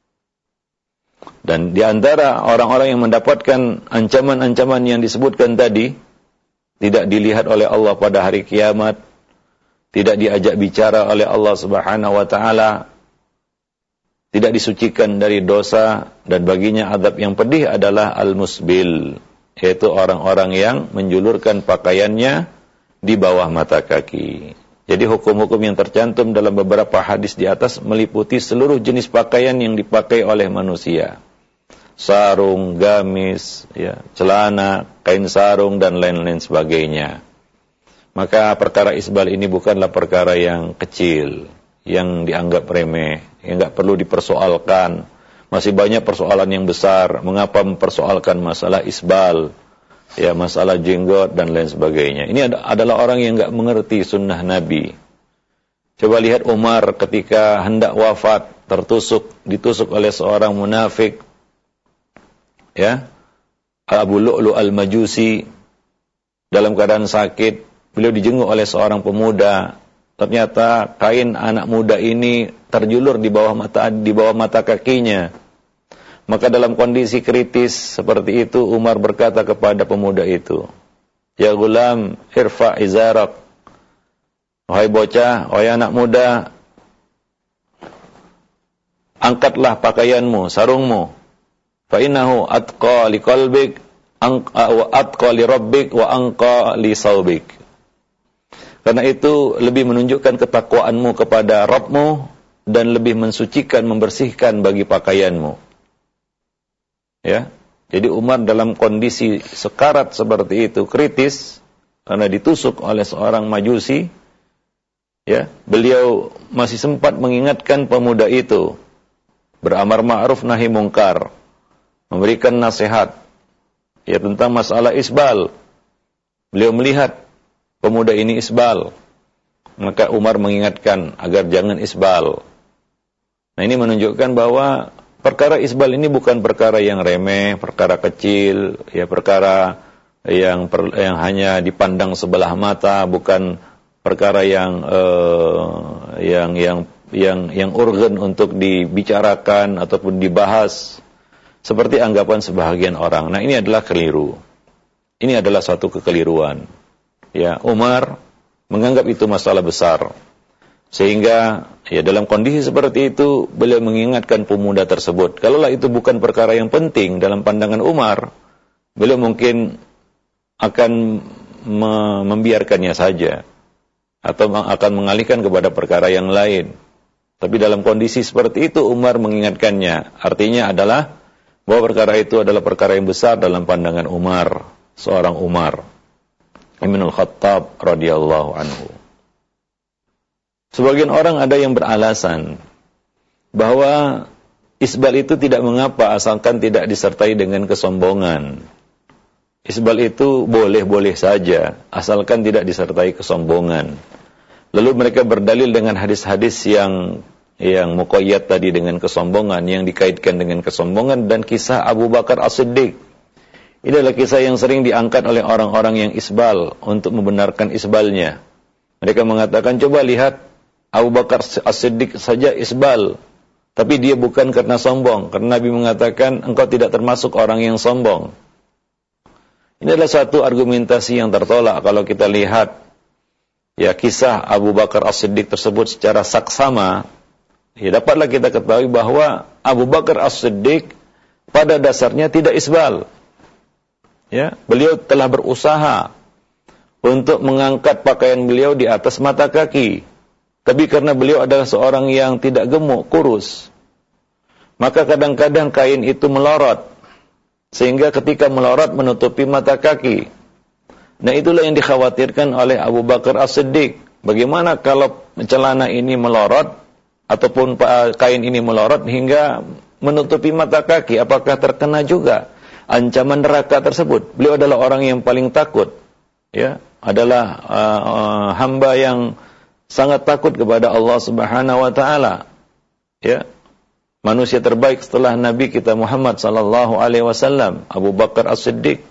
Dan di antara orang-orang yang mendapatkan ancaman-ancaman yang disebutkan tadi, tidak dilihat oleh Allah pada hari kiamat, tidak diajak bicara oleh Allah Subhanahu wa ta'ala, tidak disucikan dari dosa, dan baginya azab yang pedih adalah al-musbil, yaitu orang-orang yang menjulurkan pakaiannya di bawah mata kaki. Jadi hukum-hukum yang tercantum dalam beberapa hadis di atas meliputi seluruh jenis pakaian yang dipakai oleh manusia. Sarung, gamis, ya, celana, kain sarung, dan lain-lain sebagainya. Maka perkara isbal ini bukanlah perkara yang kecil, yang dianggap remeh, yang enggak perlu dipersoalkan. Masih banyak persoalan yang besar. Mengapa mempersoalkan masalah isbal, ya, masalah jenggot dan lain sebagainya. Ini ad- adalah orang yang enggak mengerti sunnah Nabi. Coba lihat Umar ketika hendak wafat, tertusuk, ditusuk oleh seorang munafik, ya, Abu Lu'lu' al-Majusi, dalam keadaan sakit, beliau dijenguk oleh seorang pemuda. Ternyata kain anak muda ini terjulur di bawah mata di bawah mata kakinya. Maka dalam kondisi kritis seperti itu, Umar berkata kepada pemuda itu, "Ya gulam, irfa' izarak." Wahai bocah, wahai anak muda, angkatlah pakaianmu, sarungmu. Fa innahu atqa liqalbik wa atqa li rabbik wa anqa li saubik. Karena itu lebih menunjukkan ketakwaanmu kepada Rabbmu dan lebih mensucikan, membersihkan bagi pakaianmu. Ya. Jadi Umar dalam kondisi sekarat seperti itu, kritis, karena ditusuk oleh seorang Majusi, ya, beliau masih sempat mengingatkan pemuda itu, beramar ma'ruf nahi mungkar, memberikan nasihat, ya, tentang masalah isbal. Beliau melihat pemuda ini isbal, maka Umar mengingatkan agar jangan isbal. Nah, ini menunjukkan bahwa perkara isbal ini bukan perkara yang remeh, perkara kecil, ya, perkara yang per, yang hanya dipandang sebelah mata, bukan perkara yang uh, yang yang yang yang urgen untuk dibicarakan ataupun dibahas seperti anggapan sebahagian orang. Nah, ini adalah keliru. Ini adalah suatu kekeliruan. Ya, Umar menganggap itu masalah besar. Sehingga ya dalam kondisi seperti itu beliau mengingatkan pemuda tersebut. Kalaulah itu bukan perkara yang penting dalam pandangan Umar, beliau mungkin akan me- membiarkannya saja atau akan mengalihkan kepada perkara yang lain. Tapi dalam kondisi seperti itu Umar mengingatkannya. Artinya adalah bahwa perkara itu adalah perkara yang besar dalam pandangan Umar, seorang Umar Ibnul Khattab radhiyallahu anhu. Sebagian orang ada yang beralasan bahwa isbal itu tidak mengapa asalkan tidak disertai dengan kesombongan. Isbal itu boleh-boleh saja asalkan tidak disertai kesombongan. Lalu mereka berdalil dengan hadis-hadis yang yang muqayyad tadi dengan kesombongan, yang dikaitkan dengan kesombongan, dan kisah Abu Bakar As-Siddiq. Ini adalah kisah yang sering diangkat oleh orang-orang yang isbal untuk membenarkan isbalnya. Mereka mengatakan, coba lihat Abu Bakar As-Siddiq saja isbal, tapi dia bukan karena sombong, karena Nabi mengatakan engkau tidak termasuk orang yang sombong. Ini adalah satu argumentasi yang tertolak kalau kita lihat ya kisah Abu Bakar As-Siddiq tersebut secara saksama. Ya, dapatlah kita ketahui bahwa Abu Bakar As-Siddiq pada dasarnya tidak isbal. Ya, beliau telah berusaha untuk mengangkat pakaian beliau di atas mata kaki. Tapi karena beliau adalah seorang yang tidak gemuk, kurus, maka kadang-kadang kain itu melorot. Sehingga ketika melorot menutupi mata kaki. Nah, itulah yang dikhawatirkan oleh Abu Bakar As-Siddiq. Bagaimana kalau celana ini melorot ataupun kain ini melorot hingga menutupi mata kaki? Apakah terkena juga ancaman neraka tersebut? Beliau adalah orang yang paling takut, ya, adalah uh, uh, hamba yang sangat takut kepada Allah Subhanahu wa taala. Ya. Manusia terbaik setelah Nabi kita Muhammad sallallahu alaihi wasallam, Abu Bakar As-Siddiq.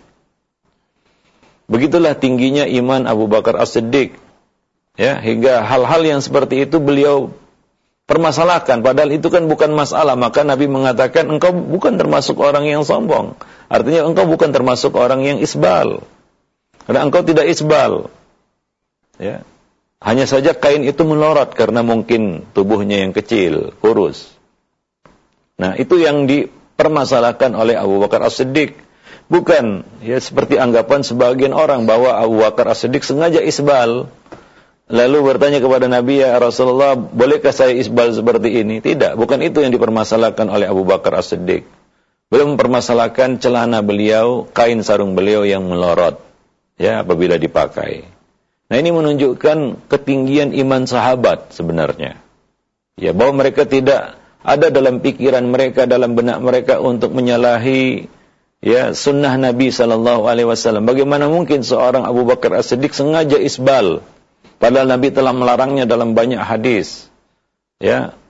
Begitulah tingginya iman Abu Bakar As-Siddiq. Ya, hingga hal-hal yang seperti itu beliau permasalahkan, padahal itu kan bukan masalah. Maka Nabi mengatakan engkau bukan termasuk orang yang sombong. Artinya engkau bukan termasuk orang yang isbal. Karena engkau tidak isbal. Ya. Hanya saja kain itu melorot karena mungkin tubuhnya yang kecil, kurus. Nah, itu yang dipermasalahkan oleh Abu Bakar As-Siddiq. Bukan ya seperti anggapan sebagian orang bahwa Abu Bakar As-Siddiq sengaja isbal. Lalu bertanya kepada Nabi, ya Rasulullah, bolehkah saya isbal seperti ini? Tidak, bukan itu yang dipermasalahkan oleh Abu Bakar As-Siddiq. Beliau mempermasalahkan celana beliau, kain sarung beliau yang melorot, ya, apabila dipakai. Nah, ini menunjukkan ketinggian iman sahabat sebenarnya. Ya, bahwa mereka tidak ada dalam pikiran mereka, dalam benak mereka untuk menyalahi ya sunnah Nabi sallallahu alaihi wasallam. Bagaimana mungkin seorang Abu Bakar As-Siddiq sengaja isbal? Padahal Nabi telah melarangnya dalam banyak hadis. Ya.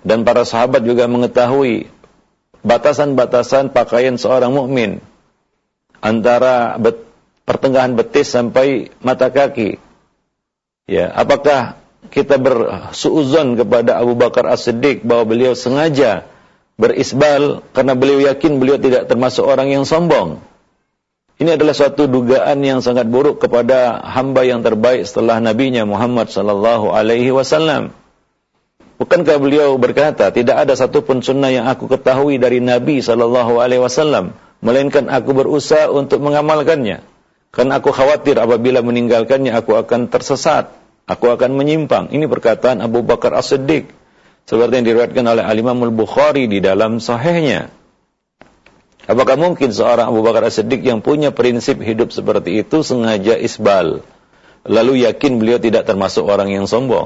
dan para sahabat juga mengetahui batasan-batasan pakaian seorang mukmin antara bet, pertengahan betis sampai mata kaki. Ya, apakah kita bersuuzon kepada Abu Bakar As-Siddiq bahwa beliau sengaja berisbal karena beliau yakin beliau tidak termasuk orang yang sombong? Ini adalah suatu dugaan yang sangat buruk kepada hamba yang terbaik setelah nabinya Muhammad sallallahu alaihi wasallam. Bukankah beliau berkata, tidak ada satupun sunnah yang aku ketahui dari Nabi sallallahu alaihi wasallam, melainkan aku berusaha untuk mengamalkannya. Karena aku khawatir apabila meninggalkannya aku akan tersesat, aku akan menyimpang. Ini perkataan Abu Bakar As-Siddiq, seperti yang diriwayatkan oleh Al-Imam Al-Bukhari di dalam sahihnya. Apakah mungkin seorang Abu Bakar As-Siddiq yang punya prinsip hidup seperti itu sengaja isbal, lalu yakin beliau tidak termasuk orang yang sombong?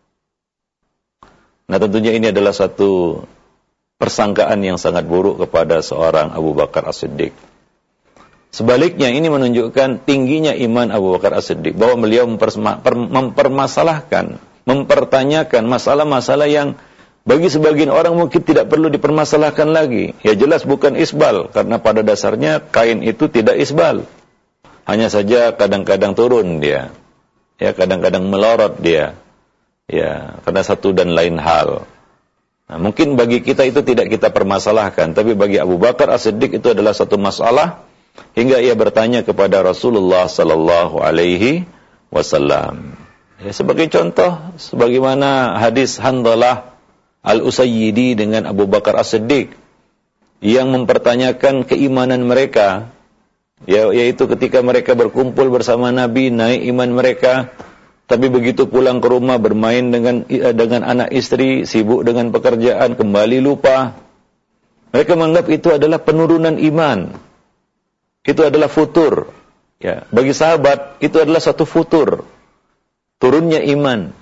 Nah, tentunya ini adalah satu persangkaan yang sangat buruk kepada seorang Abu Bakar As-Siddiq. Sebaliknya, ini menunjukkan tingginya iman Abu Bakar As-Siddiq, bahwa beliau mempermasalahkan, mempertanyakan masalah-masalah yang bagi sebagian orang mungkin tidak perlu dipermasalahkan lagi. Ya jelas bukan isbal, karena pada dasarnya kain itu tidak isbal. Hanya saja kadang-kadang turun dia. Ya, kadang-kadang melorot dia. Ya, karena satu dan lain hal. Nah, mungkin bagi kita itu tidak kita permasalahkan, tapi bagi Abu Bakar As-Siddiq itu adalah satu masalah hingga ia bertanya kepada Rasulullah sallallahu alaihi wasallam. Ya, sebagai contoh, sebagaimana hadis Handalah Al-Usayyidi dengan Abu Bakar As-Siddiq yang mempertanyakan keimanan mereka, ya, yaitu ketika mereka berkumpul bersama Nabi, naik iman mereka, tapi begitu pulang ke rumah bermain dengan dengan anak istri, sibuk dengan pekerjaan, kembali lupa. Mereka menganggap itu adalah penurunan iman. Itu adalah futur. Ya, bagi sahabat itu adalah satu futur, turunnya iman.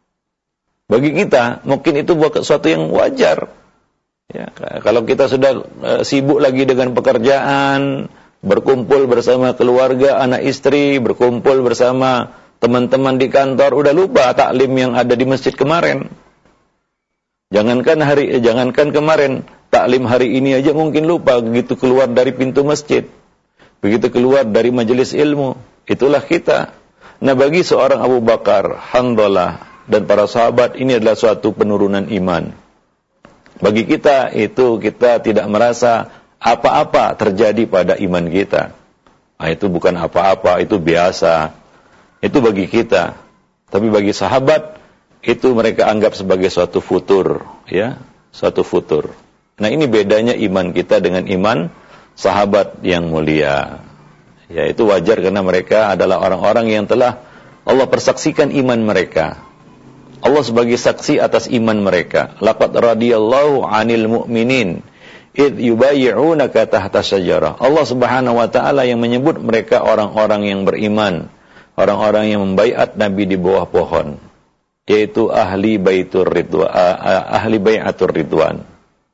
Bagi kita, mungkin itu bukan sesuatu yang wajar. Ya, kalau kita sudah uh, sibuk lagi dengan pekerjaan, berkumpul bersama keluarga, anak istri, berkumpul bersama teman-teman di kantor, udah lupa taklim yang ada di masjid kemarin. Jangankan hari, eh, jangankan kemarin, taklim hari ini aja mungkin lupa begitu keluar dari pintu masjid, begitu keluar dari majelis ilmu. Itulah kita. Nah, bagi seorang Abu Bakar, Handalah, dan para sahabat, ini adalah suatu penurunan iman. Bagi kita itu, kita tidak merasa apa-apa terjadi pada iman kita. Nah, itu bukan apa-apa, itu biasa. Itu bagi kita. Tapi bagi sahabat, itu mereka anggap sebagai suatu futur, ya, suatu futur. Nah, ini bedanya iman kita dengan iman sahabat yang mulia. Ya, itu wajar karena mereka adalah orang-orang yang telah Allah persaksikan iman mereka. Allah sebagai saksi atas iman mereka. Laqad radiyallahu 'anil mu'minin id yubayyi'unaka tahta syajarah. Allah Subhanahu wa taala yang menyebut mereka orang-orang yang beriman, orang-orang yang membaiat Nabi di bawah pohon, yaitu ahli baitur ridwan, ahli bai'atur ridwan.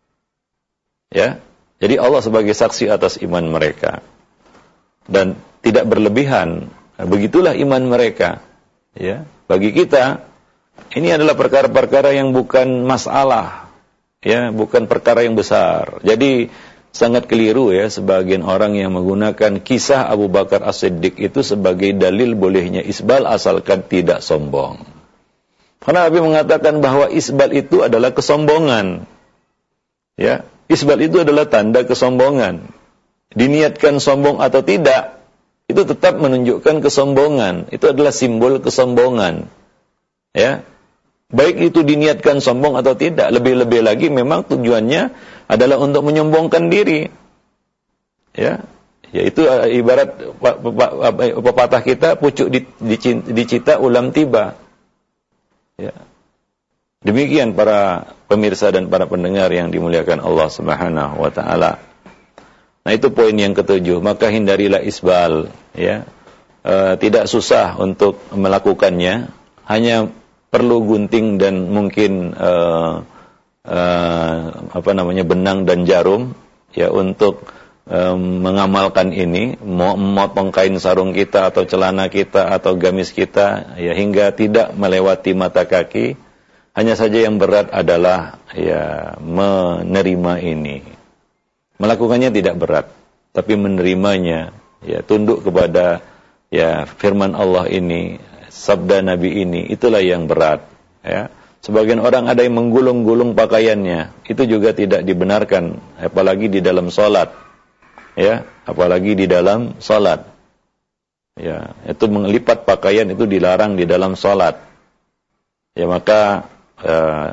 Ya. Jadi Allah sebagai saksi atas iman mereka. Dan tidak berlebihan. Begitulah iman mereka. Ya. Bagi kita ini adalah perkara-perkara yang bukan masalah, ya, bukan perkara yang besar. Jadi sangat keliru ya sebagian orang yang menggunakan kisah Abu Bakar As-Siddiq itu sebagai dalil bolehnya isbal asalkan tidak sombong. Karena Nabi mengatakan bahwa isbal itu adalah kesombongan. Ya, isbal itu adalah tanda kesombongan. Diniatkan sombong atau tidak, itu tetap menunjukkan kesombongan. Itu adalah simbol kesombongan. Ya, baik itu diniatkan sombong atau tidak, lebih-lebih lagi memang tujuannya adalah untuk menyombongkan diri. Ya, yaitu ibarat pepatah kita, pucuk dicita ulam tiba. Ya. Demikian para pemirsa dan para pendengar yang dimuliakan Allah Subhanahu wa taala. Nah, itu poin yang ketujuh, maka hindarilah isbal, ya. E, tidak susah untuk melakukannya, hanya perlu gunting dan mungkin uh, uh, apa namanya benang dan jarum, ya, untuk um, mengamalkan ini, memotong kain sarung kita atau celana kita atau gamis kita, ya, hingga tidak melewati mata kaki, Hanya saja yang berat adalah ya menerima ini. Melakukannya tidak berat, tapi menerimanya, ya tunduk kepada ya firman Allah ini, sabda Nabi ini, itulah yang berat, ya. Sebagian orang ada yang menggulung-gulung pakaiannya, itu juga tidak dibenarkan, apalagi di dalam salat. Ya, apalagi di dalam salat. Ya, itu melipat pakaian itu dilarang di dalam salat. Ya, maka eh,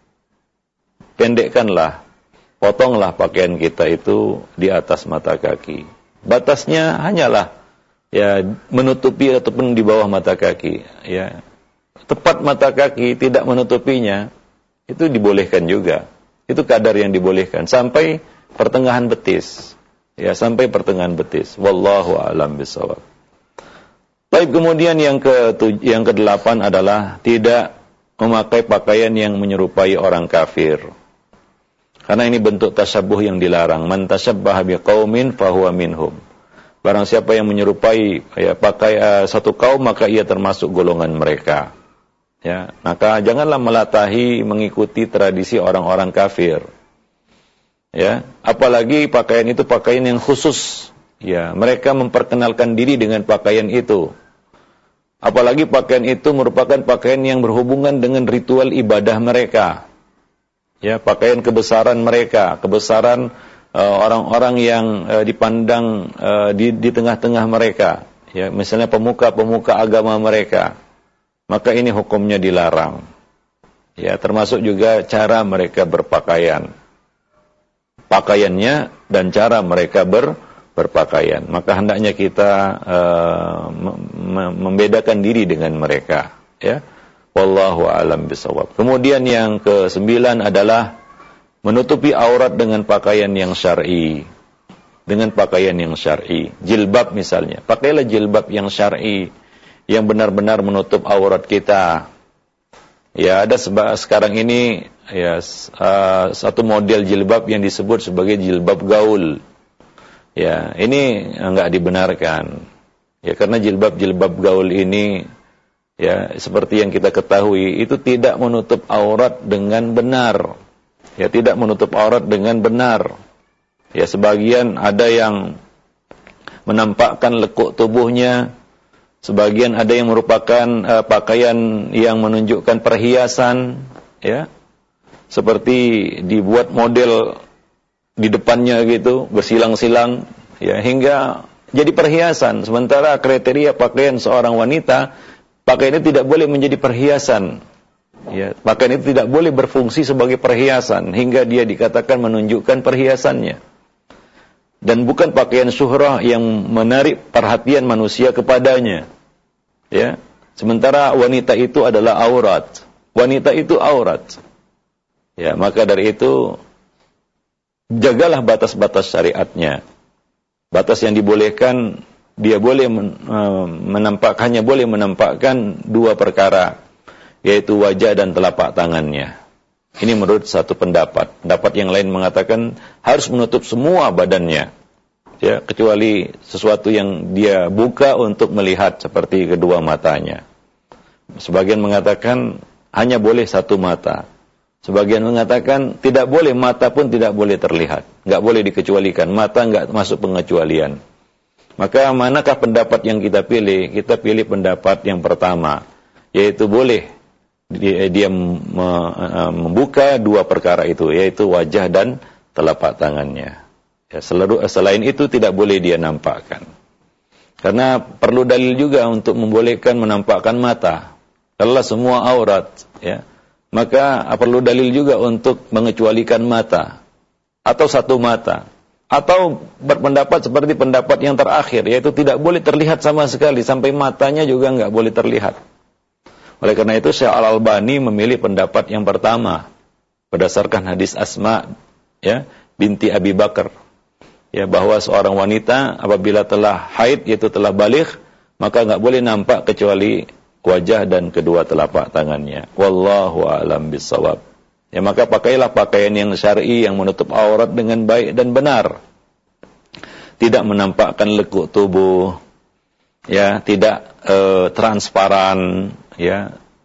pendekkanlah, potonglah pakaian kita itu di atas mata kaki. Batasnya hanyalah ya menutupi ataupun di bawah mata kaki, ya. Tepat mata kaki, tidak menutupinya, itu dibolehkan juga. Itu kadar yang dibolehkan sampai pertengahan betis. Ya, sampai pertengahan betis. Wallahu a'lam bishawab. Baik, kemudian yang ke yang kedelapan adalah tidak memakai pakaian yang menyerupai orang kafir. Karena ini bentuk tasyabuh yang dilarang. Man tasyabbaha biqaumin fahuwa minhum. Barang siapa yang menyerupai ya pakai uh, satu kaum, maka ia termasuk golongan mereka. Ya, maka janganlah melatahi mengikuti tradisi orang-orang kafir. Ya, apalagi pakaian itu pakaian yang khusus. Ya, mereka memperkenalkan diri dengan pakaian itu. Apalagi pakaian itu merupakan pakaian yang berhubungan dengan ritual ibadah mereka. Ya, pakaian kebesaran mereka, kebesaran uh, orang-orang yang uh, dipandang uh, di, di tengah-tengah mereka. Ya, misalnya pemuka-pemuka agama mereka. Maka ini hukumnya dilarang. Ya, termasuk juga cara mereka berpakaian. Pakaiannya dan cara mereka ber, berpakaian. Maka hendaknya kita uh, mem- membedakan diri dengan mereka. Ya, wallahu a'lam bishawab. Kemudian yang kesembilan adalah menutupi aurat dengan pakaian yang syar'i. Dengan pakaian yang syar'i. Jilbab misalnya. Pakailah jilbab yang syar'i, yang benar-benar menutup aurat kita. Ya, ada seba- sekarang ini ya uh, satu model jilbab yang disebut sebagai jilbab gaul. Ya, ini enggak dibenarkan. Ya, karena jilbab-jilbab gaul ini ya seperti yang kita ketahui itu tidak menutup aurat dengan benar. Ya, tidak menutup aurat dengan benar. Ya, sebagian ada yang menampakkan lekuk tubuhnya. Sebagian ada yang merupakan uh, pakaian yang menunjukkan perhiasan, ya, seperti dibuat model di depannya gitu, bersilang-silang, ya, hingga jadi perhiasan. Sementara kriteria pakaian seorang wanita, pakaian itu tidak boleh menjadi perhiasan, ya, pakaian itu tidak boleh berfungsi sebagai perhiasan hingga dia dikatakan menunjukkan perhiasannya. Dan bukan pakaian syuhrah yang menarik perhatian manusia kepadanya. Ya, sementara wanita itu adalah aurat. Wanita itu aurat. Ya, maka dari itu jagalah batas-batas syariatnya. Batas yang dibolehkan, dia boleh menampakkannya, boleh menampakkan dua perkara, yaitu wajah dan telapak tangannya. Ini menurut satu pendapat. Pendapat yang lain mengatakan harus menutup semua badannya. Ya, kecuali sesuatu yang dia buka untuk melihat seperti kedua matanya. Sebagian mengatakan hanya boleh satu mata. Sebagian mengatakan tidak boleh, mata pun tidak boleh terlihat. Enggak boleh dikecualikan, mata enggak masuk pengecualian. Maka manakah pendapat yang kita pilih? Kita pilih pendapat yang pertama, yaitu boleh dia, dia membuka dua perkara itu, yaitu wajah dan telapak tangannya. Ya, selain itu tidak boleh dia nampakkan. Karena perlu dalil juga untuk membolehkan menampakkan mata. Kalau semua aurat, ya, maka perlu dalil juga untuk mengecualikan mata atau satu mata. Atau berpendapat seperti pendapat yang terakhir, yaitu tidak boleh terlihat sama sekali, sampai matanya juga enggak boleh terlihat. Oleh karena itu Syekh Al-Albani memilih pendapat yang pertama berdasarkan hadis Asma, ya, binti Abi Bakar. Ya, bahwa seorang wanita apabila telah haid, yaitu telah baligh, maka enggak boleh nampak kecuali wajah dan kedua telapak tangannya. Wallahu a'lam bishawab. Ya, maka pakailah pakaian yang syar'i yang menutup aurat dengan baik dan benar. Tidak menampakkan lekuk tubuh, ya, tidak e, transparan, ya.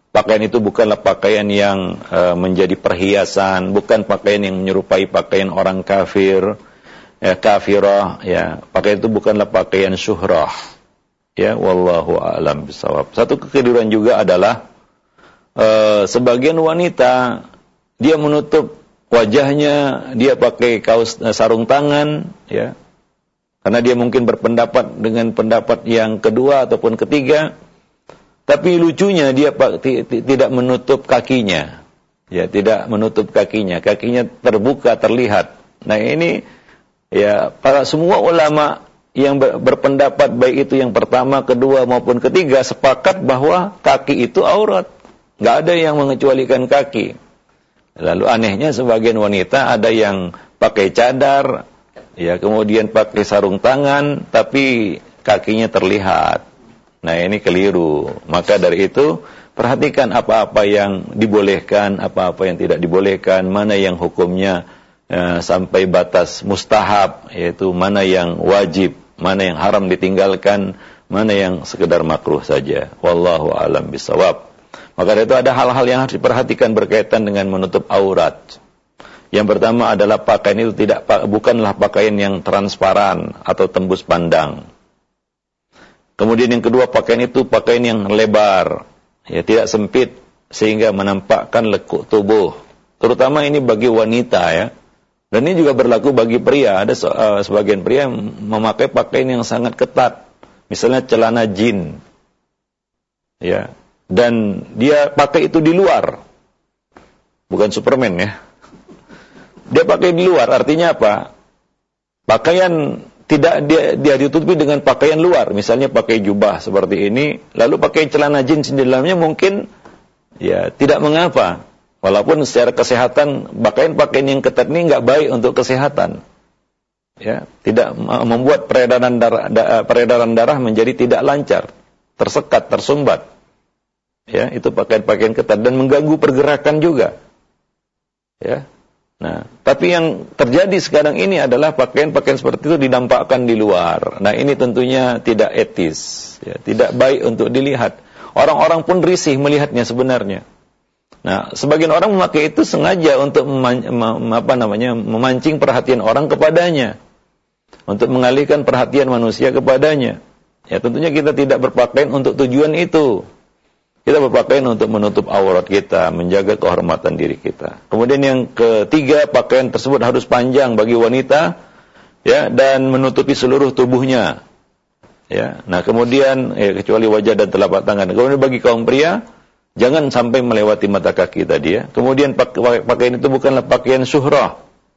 Pakaian itu bukanlah pakaian yang uh, menjadi perhiasan, bukan pakaian yang menyerupai pakaian orang kafir, ya, kafirah, ya. Pakaian itu bukanlah pakaian syuhrah. Ya, wallahu a'lam bishawab. Satu kekeliruan juga adalah uh, sebagian wanita dia menutup wajahnya, dia pakai kaos uh, sarung tangan, ya. Karena dia mungkin berpendapat dengan pendapat yang kedua ataupun ketiga. Tapi lucunya dia tidak menutup kakinya. Ya, tidak menutup kakinya. Kakinya terbuka, terlihat. Nah, ini ya para semua ulama yang berpendapat baik itu yang pertama, kedua maupun ketiga sepakat bahwa kaki itu aurat. Enggak ada yang mengecualikan kaki. Lalu anehnya sebagian wanita ada yang pakai cadar, ya, kemudian pakai sarung tangan tapi kakinya terlihat. Nah, ini keliru. Maka dari itu, perhatikan apa-apa yang dibolehkan, apa-apa yang tidak dibolehkan, mana yang hukumnya eh, sampai batas mustahab, yaitu mana yang wajib, mana yang haram ditinggalkan, mana yang sekedar makruh saja. Wallahu a'lam bishawab. Maka dari itu ada hal-hal yang harus diperhatikan berkaitan dengan menutup aurat. Yang pertama adalah pakaian itu tidak bukanlah pakaian yang transparan atau tembus pandang. Kemudian yang kedua, pakaian itu pakaian yang lebar, ya, tidak sempit sehingga menampakkan lekuk tubuh. Terutama ini bagi wanita, ya. Dan ini juga berlaku bagi pria. Ada uh, sebagian pria yang memakai pakaian yang sangat ketat, misalnya celana jin, ya. Dan dia pakai itu di luar, bukan Superman, ya. Dia pakai di luar, artinya apa? Pakaian tidak dia, dia ditutupi dengan pakaian luar, misalnya pakai jubah seperti ini, lalu pakai celana jeans di dalamnya, mungkin ya tidak mengapa, walaupun secara kesehatan pakaian-pakaian yang ketat ini nggak baik untuk kesehatan, ya, tidak membuat peredaran darah, da, peredaran darah menjadi tidak lancar, tersekat, tersumbat, ya, itu pakaian-pakaian ketat dan mengganggu pergerakan juga, ya. Nah, tapi yang terjadi sekarang ini adalah pakaian-pakaian seperti itu didampakkan di luar. Nah, ini tentunya tidak etis, ya, tidak baik untuk dilihat. Orang-orang pun risih melihatnya sebenarnya. Nah, sebagian orang memakai itu sengaja untuk meman- mem- apa namanya, memancing perhatian orang kepadanya, untuk mengalihkan perhatian manusia kepadanya. Ya, tentunya kita tidak berpakaian untuk tujuan itu. Kita berpakaian untuk menutup aurat kita, menjaga kehormatan diri kita. Kemudian yang ketiga, pakaian tersebut harus panjang bagi wanita, ya, dan menutupi seluruh tubuhnya. Ya. Nah, kemudian ya, kecuali wajah dan telapak tangan. Kemudian bagi kaum pria, jangan sampai melewati mata kaki tadi, ya. Kemudian pakaian itu bukanlah pakaian syuhrah.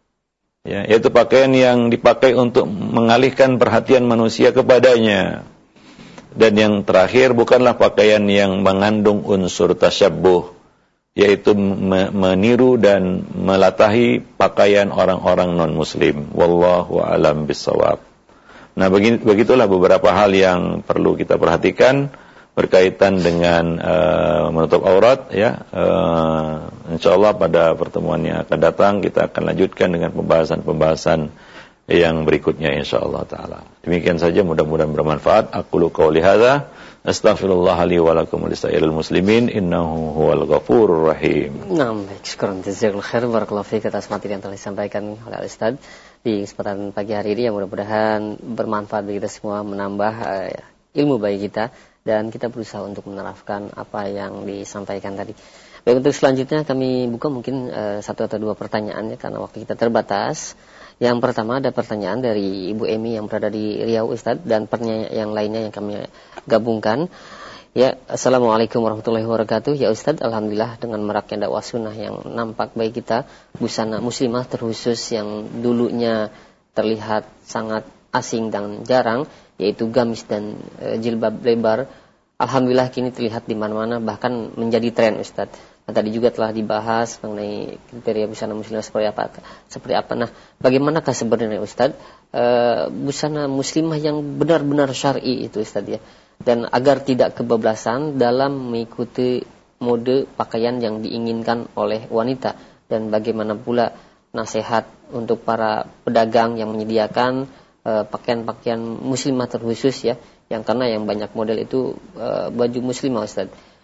Ya, yaitu pakaian yang dipakai untuk mengalihkan perhatian manusia kepadanya. Dan yang terakhir, bukanlah pakaian yang mengandung unsur tasyabbuh, yaitu meniru dan melatahi pakaian orang-orang non-muslim. Wallahu a'lam bishawab. Nah, begitulah beberapa hal yang perlu kita perhatikan berkaitan dengan uh, menutup aurat, ya. Uh, insyaallah pada pertemuan yang akan datang kita akan lanjutkan dengan pembahasan-pembahasan yang berikutnya insyaallah taala. Demikian saja, mudah-mudahan bermanfaat. Aqulu qouli hadza, astaghfirullah li wa lakum wa lisa'iril muslimin, innahu huwal ghafurur rahim. Naam, baik, syukran jazakallahu khair, barakallahu fiik atas materi yang telah disampaikan oleh Ustaz di kesempatan pagi hari ini, yang mudah-mudahan bermanfaat bagi kita semua, menambah uh, ilmu bagi kita, dan kita berusaha untuk menerapkan apa yang disampaikan tadi. Baik, untuk selanjutnya kami buka mungkin uh, satu atau dua pertanyaan, ya, karena waktu kita terbatas. Yang pertama ada pertanyaan dari Ibu Emi yang berada di Riau, Ustaz, dan pertanyaan yang lainnya yang kami gabungkan. Ya, Assalamualaikum warahmatullahi wabarakatuh. Ya Ustaz, alhamdulillah dengan maraknya dakwah sunnah yang nampak bagi kita, busana muslimah terkhusus yang dulunya terlihat sangat asing dan jarang, yaitu gamis dan e, jilbab lebar, alhamdulillah kini terlihat di mana-mana, bahkan menjadi tren, Ustaz. Nah, tadi juga telah dibahas mengenai kriteria busana muslimah seperti apa. Seperti apa. Nah, bagaimanakah sebenarnya Ustaz e, busana muslimah yang benar-benar syar'i itu, Ustaz, ya? Dan agar tidak kebablasan dalam mengikuti mode pakaian yang diinginkan oleh wanita, dan bagaimana pula nasihat untuk para pedagang yang menyediakan e, pakaian-pakaian muslimah terkhusus, ya, yang karena yang banyak model itu e, baju muslimah, Ustaz.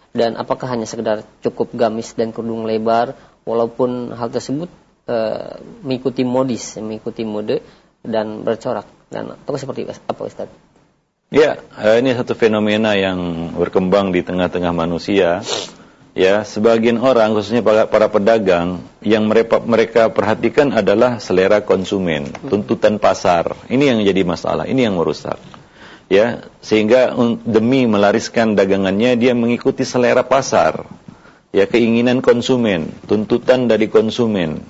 dan apakah hanya sekedar cukup gamis dan kerudung lebar, walaupun hal tersebut e, mengikuti modis, mengikuti mode dan bercorak, dan atau seperti apa Ustaz? Ya, ini satu fenomena yang berkembang di tengah-tengah manusia. Ya, sebagian orang, khususnya para, para pedagang, yang mereka, mereka perhatikan adalah selera konsumen, tuntutan pasar. Ini yang jadi masalah, ini yang merusak. Ya, sehingga demi melariskan dagangannya dia mengikuti selera pasar. Ya, keinginan konsumen, tuntutan dari konsumen.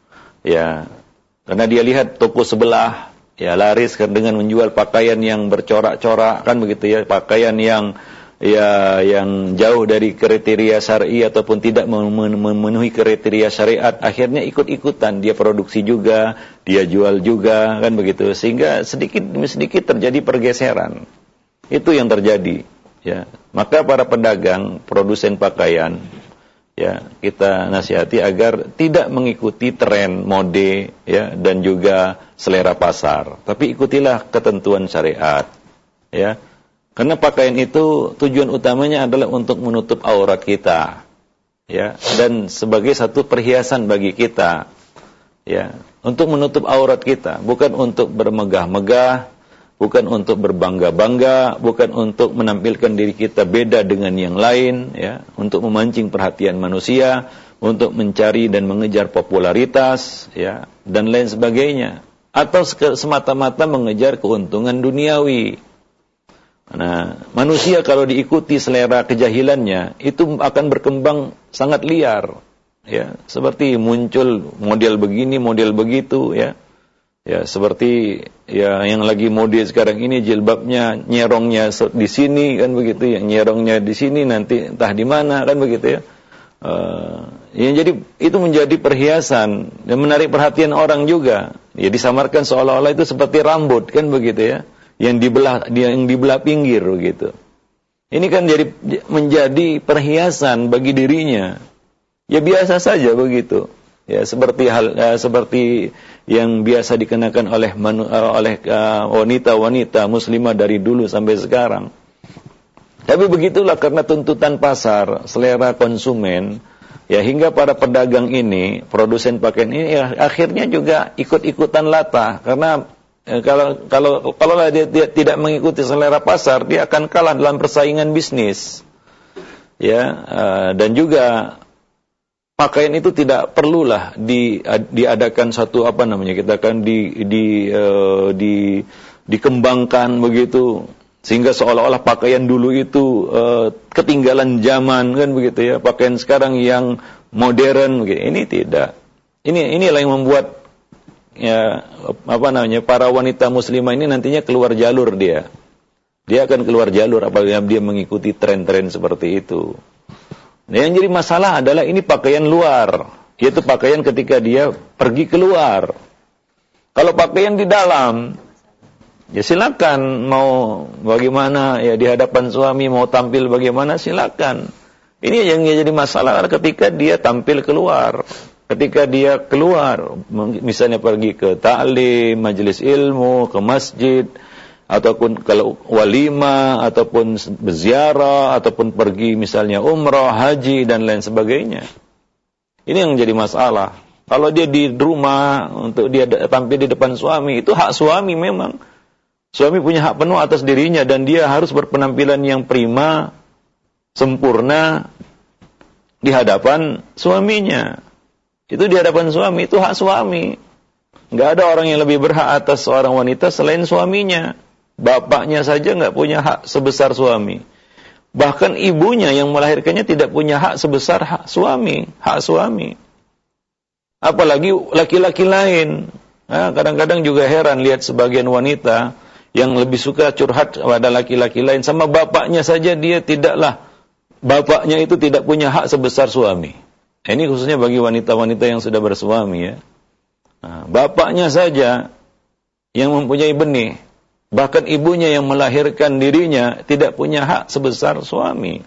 Ya, karena dia lihat toko sebelah ya laris dengan menjual pakaian yang bercorak-corak, kan begitu ya, pakaian yang ya yang jauh dari kriteria syar'i ataupun tidak memenuhi kriteria syariat, akhirnya ikut-ikutan dia produksi juga, dia jual juga, kan begitu, sehingga sedikit demi sedikit terjadi pergeseran. Itu yang terjadi, ya. Maka para pedagang, produsen pakaian, ya, kita nasihati agar tidak mengikuti tren mode, ya, dan juga selera pasar, tapi ikutilah ketentuan syariat, ya. Karena pakaian itu tujuan utamanya adalah untuk menutup aurat kita, ya, dan sebagai satu perhiasan bagi kita, ya, untuk menutup aurat kita, bukan untuk bermegah-megah, bukan untuk berbangga-bangga, bukan untuk menampilkan diri kita beda dengan yang lain, ya, untuk memancing perhatian manusia, untuk mencari dan mengejar popularitas, ya, dan lain sebagainya, atau semata-mata mengejar keuntungan duniawi. Nah, manusia kalau diikuti selera kejahilannya, itu akan berkembang sangat liar, ya, seperti muncul model begini, model begitu, ya. Ya, seperti ya yang lagi mode sekarang ini, jilbabnya nyerongnya di sini, kan begitu ya, nyerongnya di sini, nanti entah di mana, kan begitu ya. Uh, ya jadi itu menjadi perhiasan dan menarik perhatian orang juga. Ya, disamarkan seolah-olah itu seperti rambut, kan begitu ya, yang dibelah yang dibelah pinggir gitu. Ini kan jadi menjadi perhiasan bagi dirinya. Ya biasa saja begitu. Ya seperti hal uh, seperti yang biasa dikenakan oleh manu, uh, oleh uh, wanita-wanita muslimah dari dulu sampai sekarang. Tapi begitulah, karena tuntutan pasar, selera konsumen, ya, hingga para pedagang ini, produsen pakaian ini, ya, akhirnya juga ikut-ikutan latah. Karena eh, kalau kalau kalau dia, dia tidak mengikuti selera pasar, dia akan kalah dalam persaingan bisnis. Ya, uh, dan juga pakaian itu tidak perlulah di, diadakan satu apa namanya, kita kan di di uh, di dikembangkan begitu, sehingga seolah-olah pakaian dulu itu uh, ketinggalan zaman, kan begitu ya, pakaian sekarang yang modern begitu. Ini tidak. Ini inilah yang membuat ya apa namanya, para wanita muslimah ini nantinya keluar jalur dia. Dia akan keluar jalur apabila dia mengikuti tren-tren seperti itu. Nah, yang jadi masalah adalah ini pakaian luar, yaitu pakaian ketika dia pergi keluar. Kalau pakaian di dalam, ya silakan, mau bagaimana ya di hadapan suami, mau tampil bagaimana silakan. Ini yang jadi masalah ketika dia tampil keluar. Ketika dia keluar, misalnya pergi ke ta'lim, majelis ilmu, ke masjid, ataupun kalau walimah, ataupun berziarah, ataupun pergi misalnya umrah, haji, dan lain sebagainya. Ini yang jadi masalah. Kalau dia di rumah, untuk dia tampil di depan suami, itu hak suami memang. Suami punya hak penuh atas dirinya, dan dia harus berpenampilan yang prima, sempurna, di hadapan suaminya. Itu di hadapan suami, itu hak suami. Nggak ada orang yang lebih berhak atas seorang wanita selain suaminya. Bapaknya saja nggak punya hak sebesar suami. Bahkan ibunya yang melahirkannya tidak punya hak sebesar hak suami, hak suami. Apalagi laki-laki lain. Nah, kadang-kadang juga heran lihat sebagian wanita yang lebih suka curhat pada laki-laki lain. Sama bapaknya saja dia tidaklah, bapaknya itu tidak punya hak sebesar suami. Ini khususnya bagi wanita-wanita yang sudah bersuami ya. Nah, bapaknya saja yang mempunyai benih, bahkan ibunya yang melahirkan dirinya tidak punya hak sebesar suami.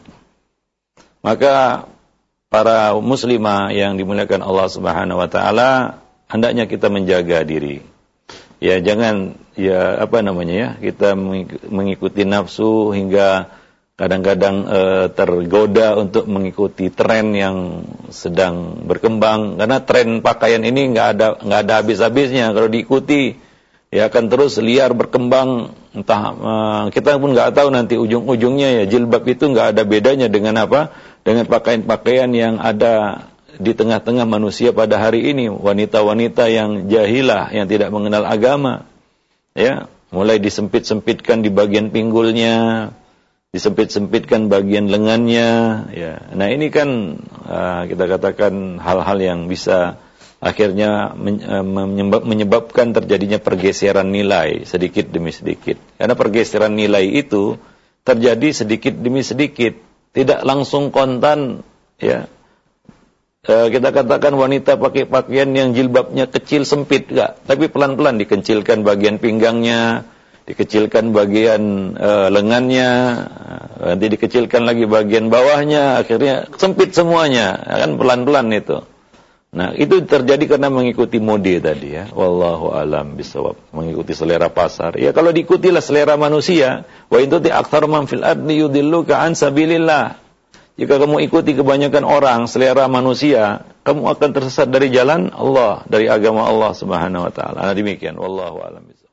Maka para muslimah yang dimuliakan Allah Subhanahu wa taala, hendaknya kita menjaga diri. Ya jangan ya apa namanya ya, kita mengikuti nafsu hingga kadang-kadang uh, tergoda untuk mengikuti tren yang sedang berkembang, karena tren pakaian ini nggak ada nggak ada habis-habisnya. Kalau diikuti, ya akan terus liar berkembang. Entah uh, kita pun nggak tahu nanti ujung-ujungnya ya jilbab itu nggak ada bedanya dengan apa? Dengan pakaian-pakaian yang ada di tengah-tengah manusia pada hari ini, wanita-wanita yang jahilah, yang tidak mengenal agama, ya, mulai disempit-sempitkan di bagian pinggulnya, disempit-sempitkan bagian lengannya, ya. Nah ini kan uh, kita katakan hal-hal yang bisa akhirnya menyebab, menyebabkan terjadinya pergeseran nilai sedikit demi sedikit. Karena pergeseran nilai itu terjadi sedikit demi sedikit, tidak langsung kontan, ya. Kita katakan wanita pakai pakaian yang jilbabnya kecil sempit, enggak, tapi pelan-pelan dikecilkan bagian pinggangnya, dikecilkan bagian uh, lengannya, nanti dikecilkan lagi bagian bawahnya, akhirnya sempit semuanya, kan pelan-pelan itu. Nah, itu terjadi karena mengikuti mode tadi, ya. Wallahu alam bisawab, mengikuti selera pasar. Ya kalau diikutilah selera manusia, wa in tuti aktsar man fil ardi yudilluka an sabilillah. Jika kamu ikuti kebanyakan orang, selera manusia, kamu akan tersesat dari jalan Allah, dari agama Allah Subhanahu wa taala. Nah, demikian wallahu a'lam bishawab.